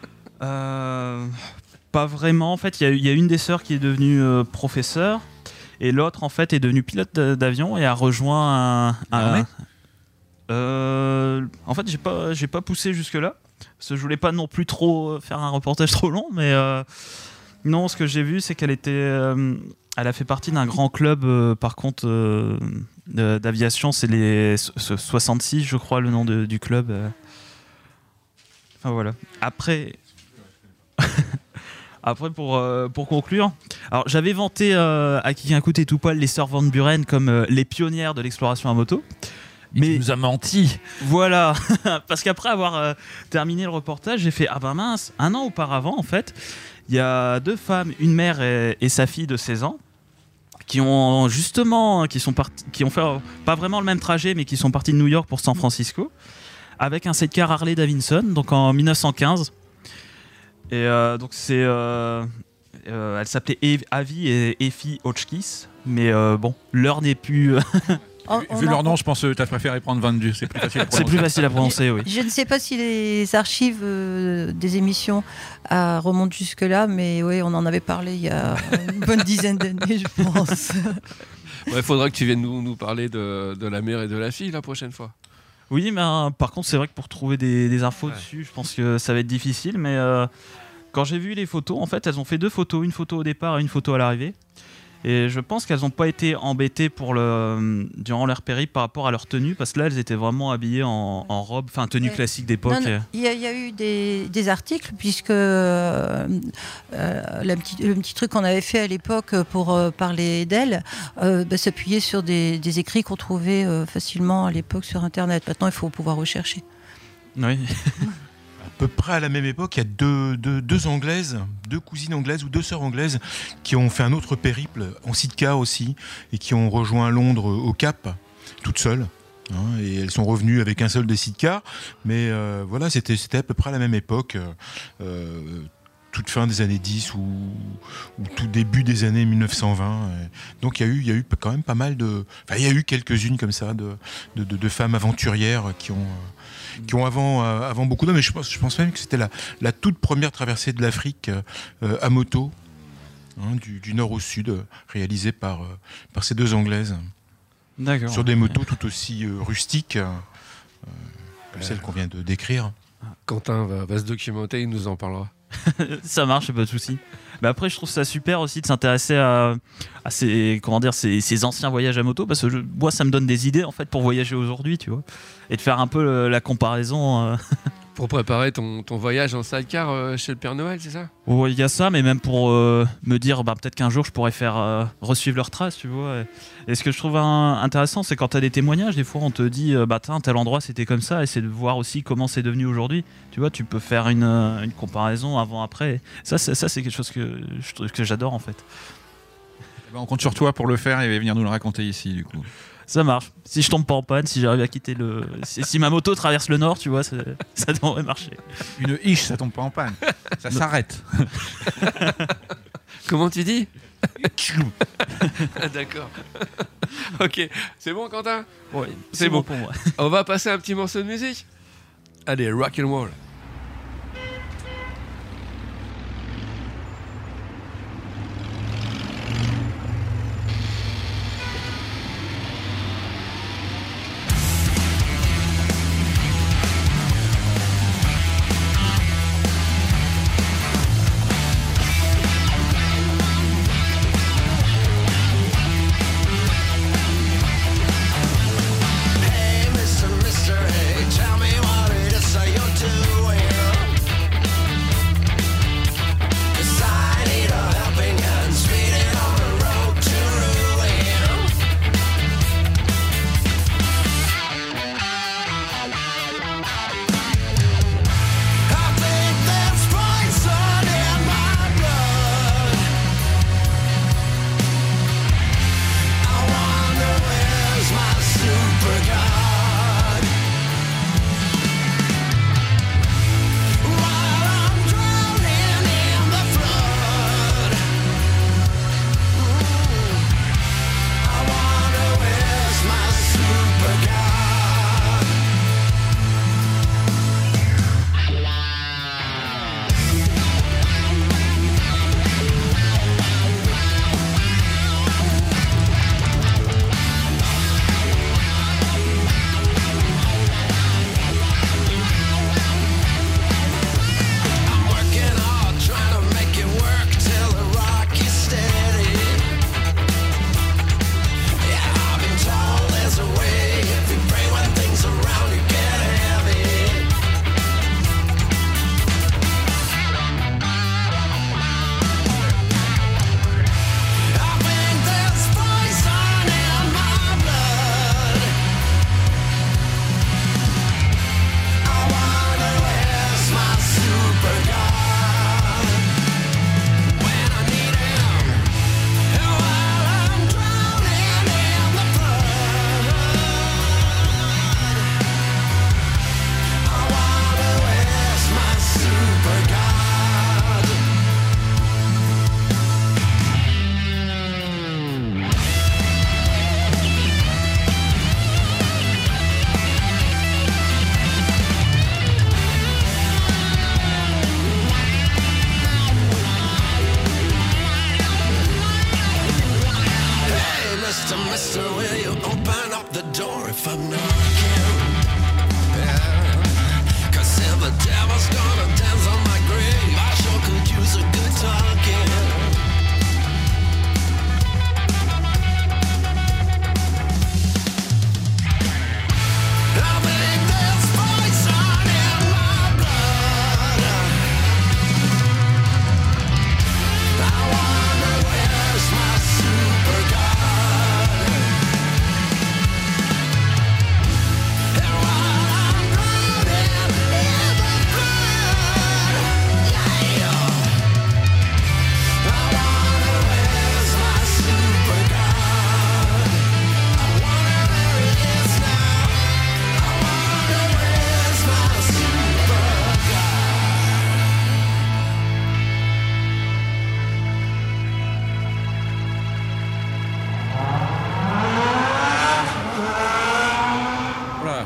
Euh, pas vraiment. En fait, il y, a eu- il y a une des sœurs qui est devenue euh, professeure et l'autre, en fait, est devenue pilote d'a- d'avion et a rejoint un. un- L'armée Euh, en fait, j'ai pas, j'ai pas poussé jusque là parce que je voulais pas non plus trop euh, faire un reportage trop long, mais euh, non, ce que j'ai vu, c'est qu'elle était, euh, elle a fait partie d'un grand club. euh, par contre, euh, de- d'aviation, c'est les so- so- soixante-six, je crois, le nom de- du club. euh. Enfin voilà. Après. Après, pour, euh, pour conclure, alors j'avais vanté euh, à Kikinkout et Toupal les sœurs Van Buren comme euh, les pionnières de l'exploration à moto. Mais il nous a menti. Voilà, parce qu'après avoir euh, terminé le reportage, j'ai fait ah ben mince, un an auparavant en fait, il y a deux femmes, une mère et, et sa fille de seize ans, qui ont justement, qui sont partis, qui ont fait euh, pas vraiment le même trajet, mais qui sont partis de New York pour San Francisco avec un sidecar Harley Davidson, donc en mille neuf cent quinze. Et euh, donc c'est, euh, euh, elle s'appelait Eve- Avi et Effie Hotchkiss, mais euh, bon, l'heure n'est plus. On- on Vu a- leur nom, je pense que tu as préféré prendre vingt-deux. C'est plus facile à prononcer. C'est plus facile à prononcer, oui. Je ne sais pas si les archives euh, des émissions euh, remontent jusque-là, mais oui, on en avait parlé il y a une bonne dizaine d'années, je pense. Il faudra que tu viennes nous, nous parler de, de la mère et de la fille la prochaine fois. Oui, mais euh, par contre, c'est vrai que pour trouver des, des infos Ouais. dessus, je pense que ça va être difficile. Mais euh, quand j'ai vu les photos, en fait, elles ont fait deux photos, une photo au départ et une photo à l'arrivée. Et je pense qu'elles n'ont pas été embêtées pour le, durant leur périple par rapport à leur tenue, parce que là, elles étaient vraiment habillées en, en robe, enfin tenue Ouais. classique d'époque. Non, non, Il y, a- il y a eu des, des articles, puisque euh, euh, la petite- le petit truc qu'on avait fait à l'époque pour euh, parler d'elle euh, bah, s'appuyait sur des, des écrits qu'on trouvait euh, facilement à l'époque sur Internet. Maintenant, il faut pouvoir rechercher. Oui. À peu près à la même époque, il y a deux, deux, deux Anglaises, deux cousines anglaises ou deux sœurs anglaises qui ont fait un autre périple en sidecar aussi et qui ont rejoint Londres au Cap, toutes seules. hein, et elles sont revenues avec un seul des sidecars. Mais euh, voilà, c'était, c'était à peu près à la même époque. Euh, toute fin des années dix ou, ou tout début des années mille neuf cent vingt. Donc il y a eu, il y a eu quand même pas mal de... Enfin, il y a eu quelques-unes comme ça de, de, de, de femmes aventurières qui ont, qui ont avant, euh, avant beaucoup d'hommes. Mais je pense, je pense même que c'était la, la toute première traversée de l'Afrique euh, à moto, hein, du, du nord au sud, euh, réalisée par, euh, par ces deux Anglaises. D'accord. Sur des motos tout aussi euh, rustiques euh, que celles qu'on vient de décrire. Quentin va, va se documenter, il nous en parlera. Ça marche, pas de souci. Mais après, je trouve ça super aussi de s'intéresser à, à ces, comment dire, ces, ces anciens voyages à moto, parce que je, moi, ça me donne des idées en fait pour voyager aujourd'hui, tu vois, et de faire un peu le, la comparaison. Euh... Pour préparer ton, ton voyage en sidecar euh, chez le Père Noël, c'est ça? Oh, il y a ça, mais même pour euh, me dire, bah, peut-être qu'un jour je pourrais faire euh, resuivre leurs traces, tu vois. Et ce que je trouve un, intéressant, c'est quand tu as des témoignages, des fois on te dit, euh, bah, tiens, tel endroit c'était comme ça, et c'est de voir aussi comment c'est devenu aujourd'hui. Tu vois, tu peux faire une, une comparaison avant-après. Ça, c'est, ça, c'est quelque chose que, je, que j'adore en fait. Eh ben, on compte sur toi pour le faire et venir nous le raconter ici, du coup. Ça marche. Si je tombe pas en panne, si j'arrive à quitter le. Si, si ma moto traverse le nord, tu vois, ça, ça devrait marcher. Une hiche, ça tombe pas en panne. Ça s'arrête. Comment tu dis? D'accord. Ok. C'est bon, Quentin? Ouais, c'est, c'est bon. bon pour moi. On va passer un petit morceau de musique. Allez, rock and roll.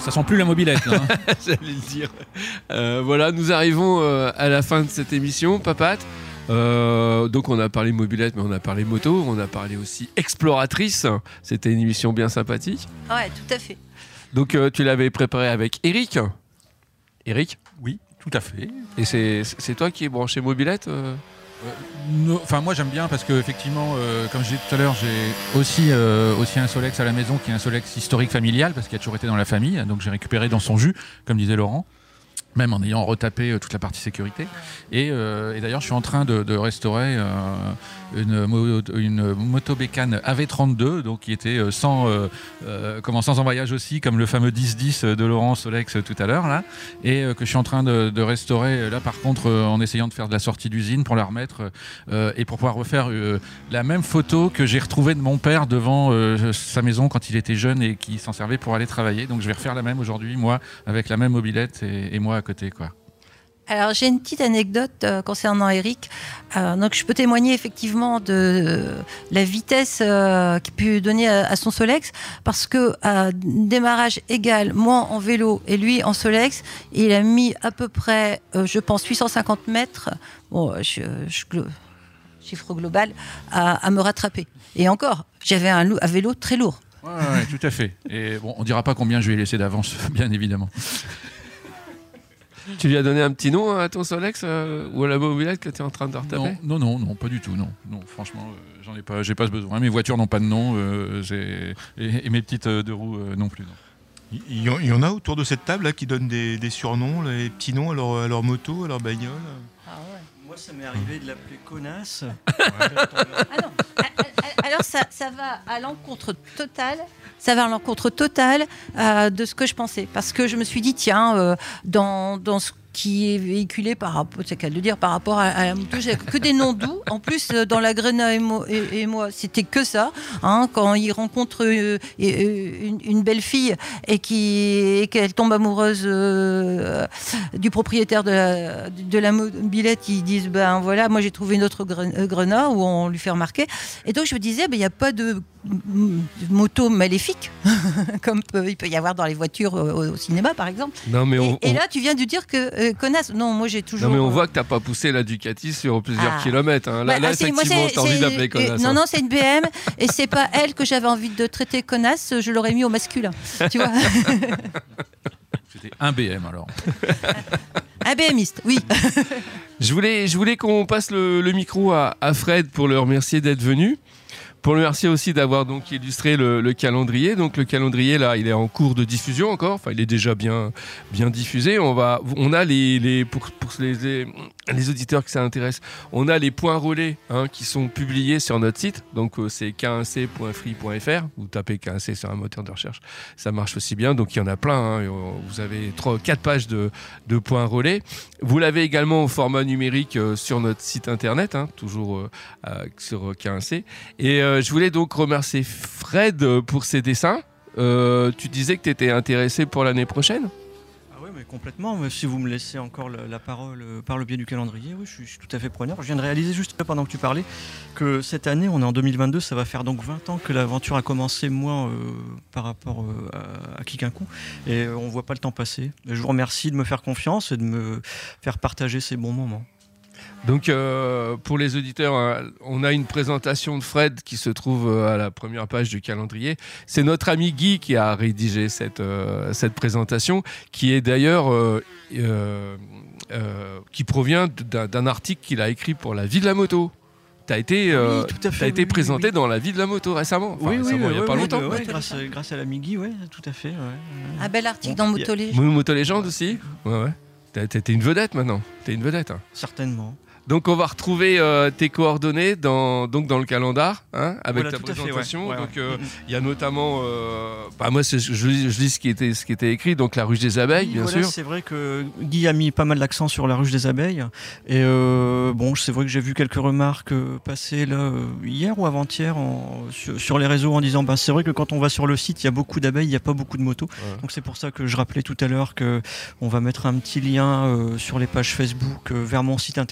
Ça sent plus la mobilette, là. Hein. J'allais le dire. Euh, voilà, nous arrivons euh, à la fin de cette émission, Papat. Euh, donc on a parlé mobilette, mais on a parlé moto, on a parlé aussi exploratrice. C'était une émission bien sympathique. Ouais, tout à fait. Donc euh, tu l'avais préparé avec Eric. Eric ? Oui, tout à fait. Et c'est, c'est toi qui es branché mobilette euh Euh, no, Enfin, moi j'aime bien parce que effectivement, euh, comme je disais tout à l'heure, j'ai aussi euh, aussi un Solex à la maison qui est un Solex historique familial parce qu'il a toujours été dans la famille. Donc j'ai récupéré dans son jus, comme disait Laurent. Même en ayant retapé euh, toute la partie sécurité. Et, euh, et d'ailleurs, je suis en train de, de restaurer euh, une, mo- une moto bécane A V trente-deux, donc qui était euh, sans, euh, euh, comment, sans embrayage aussi, comme le fameux dix dix de Laurent Solex tout à l'heure, là, et euh, que je suis en train de, de restaurer, là par contre, euh, en essayant de faire de la sortie d'usine pour la remettre, euh, et pour pouvoir refaire euh, la même photo que j'ai retrouvée de mon père devant euh, sa maison quand il était jeune et qui s'en servait pour aller travailler. Donc je vais refaire la même aujourd'hui, moi, avec la même mobilette et, et moi à côté, quoi. Alors j'ai une petite anecdote euh, concernant Eric. Euh, donc je peux témoigner effectivement de euh, la vitesse euh, qu'il peut donner à, à son Solex, parce que à démarrage égal, moi en vélo et lui en Solex, il a mis à peu près, euh, je pense, huit cent cinquante mètres. Bon, je, je, glo- chiffre global, à, à me rattraper. Et encore, j'avais un, lou- un vélo très lourd. Ouais, ouais, tout à fait. Et bon, on dira pas combien je vais laisser d'avance, bien évidemment. Tu lui as donné un petit nom à ton Solex euh, ou à la mobilette que tu es en train de retaper ? Non, non, non, non, pas du tout, non. Non, franchement, euh, j'en ai pas, j'ai pas ce besoin. Mes voitures n'ont pas de nom, euh, j'ai... Et, et mes petites euh, deux roues euh, non plus. Non. Il y, en- il y en a autour de cette table là, qui donnent des, des surnoms, là, des petits noms à leur, à leur moto, à leur bagnole. Moi, ça m'est arrivé de l'appeler connasse. Alors ça, ça va à l'encontre totale, ça va à l'encontre totale euh, de ce que je pensais, parce que je me suis dit tiens, euh, dans, dans ce qui est véhiculé par rapport, c'est qu'à le dire, par rapport à, à la moto, j'ai que des noms doux. En plus, euh, dans la Grena et, mo- et, et moi, c'était que ça. Hein, quand il rencontre euh, et- une, une belle fille et qui et qu'elle tombe amoureuse euh, du propriétaire de la, de la mobilette, ils disent ben voilà, moi j'ai trouvé une autre Gren- euh, Grena, où on lui fait remarquer. Et donc je me disais, ben il n'y a pas de m- moto maléfique comme peut, il peut y avoir dans les voitures euh, au, au cinéma par exemple. Non, mais on, Et on- là, tu viens de dire que euh, connasse. Non, moi j'ai toujours. non, mais on euh, voit que t'as pas poussé la Ducati sur plusieurs Ah. kilomètres. Hein. Là, bah, là ah, c'est- moi, effectivement, c'est- t'as envie c'est- d'appeler et- connasse. Non, hein. non, c'est une B M et c'est pas elle que j'avais envie de traiter connasse. Je l'aurais mis au masculin. Tu vois, C'était un B M alors. un BMiste, oui. Je voulais, je voulais qu'on passe le, le micro à, à Fred pour le remercier d'être venu. Pour le remercier aussi d'avoir donc illustré le, le calendrier. Donc le calendrier là, il est en cours de diffusion encore. Enfin, il est déjà bien, bien diffusé. On va, on a les, les pour, pour les, les, les auditeurs que ça intéresse, on a les points relais hein, qui sont publiés sur notre site. Donc euh, c'est k un c point free point f r. Vous tapez K un C sur un moteur de recherche, ça marche aussi bien. Donc il y en a plein. Hein. Vous avez trois, quatre pages de, de points relais. Vous l'avez également au format numérique euh, sur notre site internet, hein, toujours euh, euh, sur K un C. Et euh, je voulais donc remercier Fred euh, pour ses dessins. Euh, tu disais que tu étais intéressé pour l'année prochaine ? Ah oui, mais complètement. Mais si vous me laissez encore la, la parole euh, par le biais du calendrier, oui, je suis, je suis tout à fait preneur. Je viens de réaliser juste pendant que tu parlais que cette année, on est en deux mille vingt-deux, ça va faire donc vingt ans que l'aventure a commencé, moi, euh, par rapport euh, à, à Kikinkou. Et euh, on voit pas le temps passer. Et je vous remercie de me faire confiance et de me faire partager ces bons moments. Donc euh, pour les auditeurs, euh, on a une présentation de Fred qui se trouve euh, à la première page du calendrier. C'est notre ami Guy qui a rédigé cette, euh, cette présentation, qui est d'ailleurs euh, euh, euh, qui provient d'un, d'un article qu'il a écrit pour La Vie de la Moto. Tu as été, euh, Oui, tout à fait, t'as été oui, oui, présenté oui. dans La Vie de la Moto récemment. Enfin, oui, oui, récemment, oui, il n'y a oui, pas oui, longtemps. oui, grâce, grâce à l'ami Guy, oui, tout à fait. Ouais. Un bel article Bon, dans y a- Moto Léger. Moto Légende aussi. Ouais, ouais. T'as- T'es une vedette maintenant. T'es une vedette. Hein. Certainement. Donc on va retrouver euh, tes coordonnées dans, donc dans le calendar hein, avec Voilà, ta tout à fait, présentation. ouais. Ouais, donc ouais. euh, Mhm. il y a notamment, euh, bah, moi c'est- je, je lis je lis ce qui était ce qui était écrit, donc la ruche des abeilles, Oui, bien voilà, sûr. c'est vrai que Guy a mis pas mal l'accent sur la ruche des abeilles. Et euh, bon, c'est vrai que j'ai vu quelques remarques euh, passer là, euh, hier ou avant-hier en- sur, sur les réseaux en disant bah, c'est vrai que quand on va sur le site, il y a beaucoup d'abeilles, il n'y a pas beaucoup de motos. Ouais. Donc c'est pour ça que je rappelais tout à l'heure qu'on va mettre un petit lien euh, sur les pages Facebook euh, vers mon site internet où là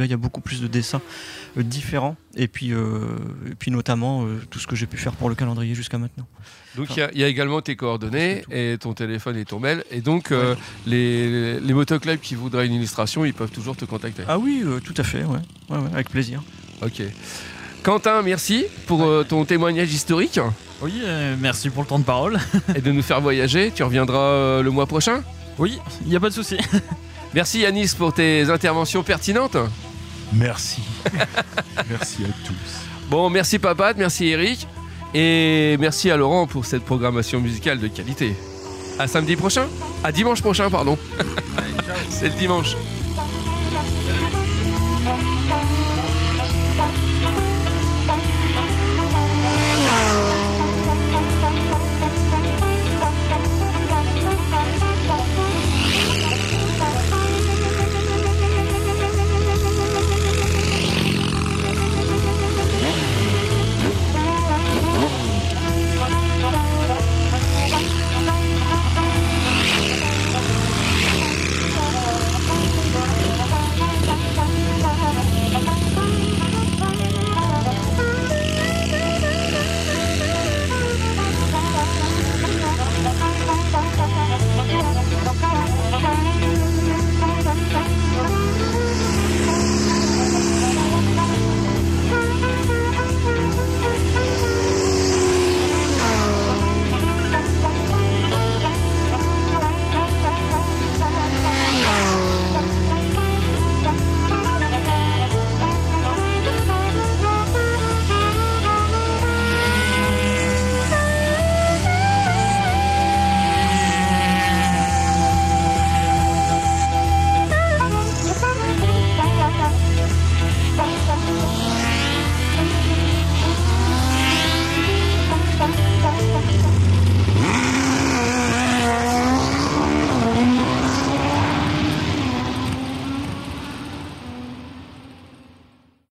là, il y a beaucoup plus de dessins euh, différents. Et puis, euh, et puis notamment euh, tout ce que j'ai pu faire pour le calendrier jusqu'à maintenant. Donc il enfin, y, y a également tes coordonnées et ton téléphone et ton mail. Et donc euh, ouais. les, les motoclubs qui voudraient une illustration, ils peuvent toujours te contacter. Ah oui, euh, tout à fait, ouais. Ouais, ouais, avec plaisir. Ok. Quentin, merci pour euh, ton témoignage historique. Oui, euh, merci pour le temps de parole. Et de nous faire voyager. Tu reviendras euh, le mois prochain ? Oui, il n'y a pas de souci. Merci Yanis pour tes interventions pertinentes. Merci. Merci à tous. Bon, merci Papat, merci Eric. Et merci à Laurent pour cette programmation musicale de qualité. À samedi prochain ? À dimanche prochain, pardon. C'est le dimanche.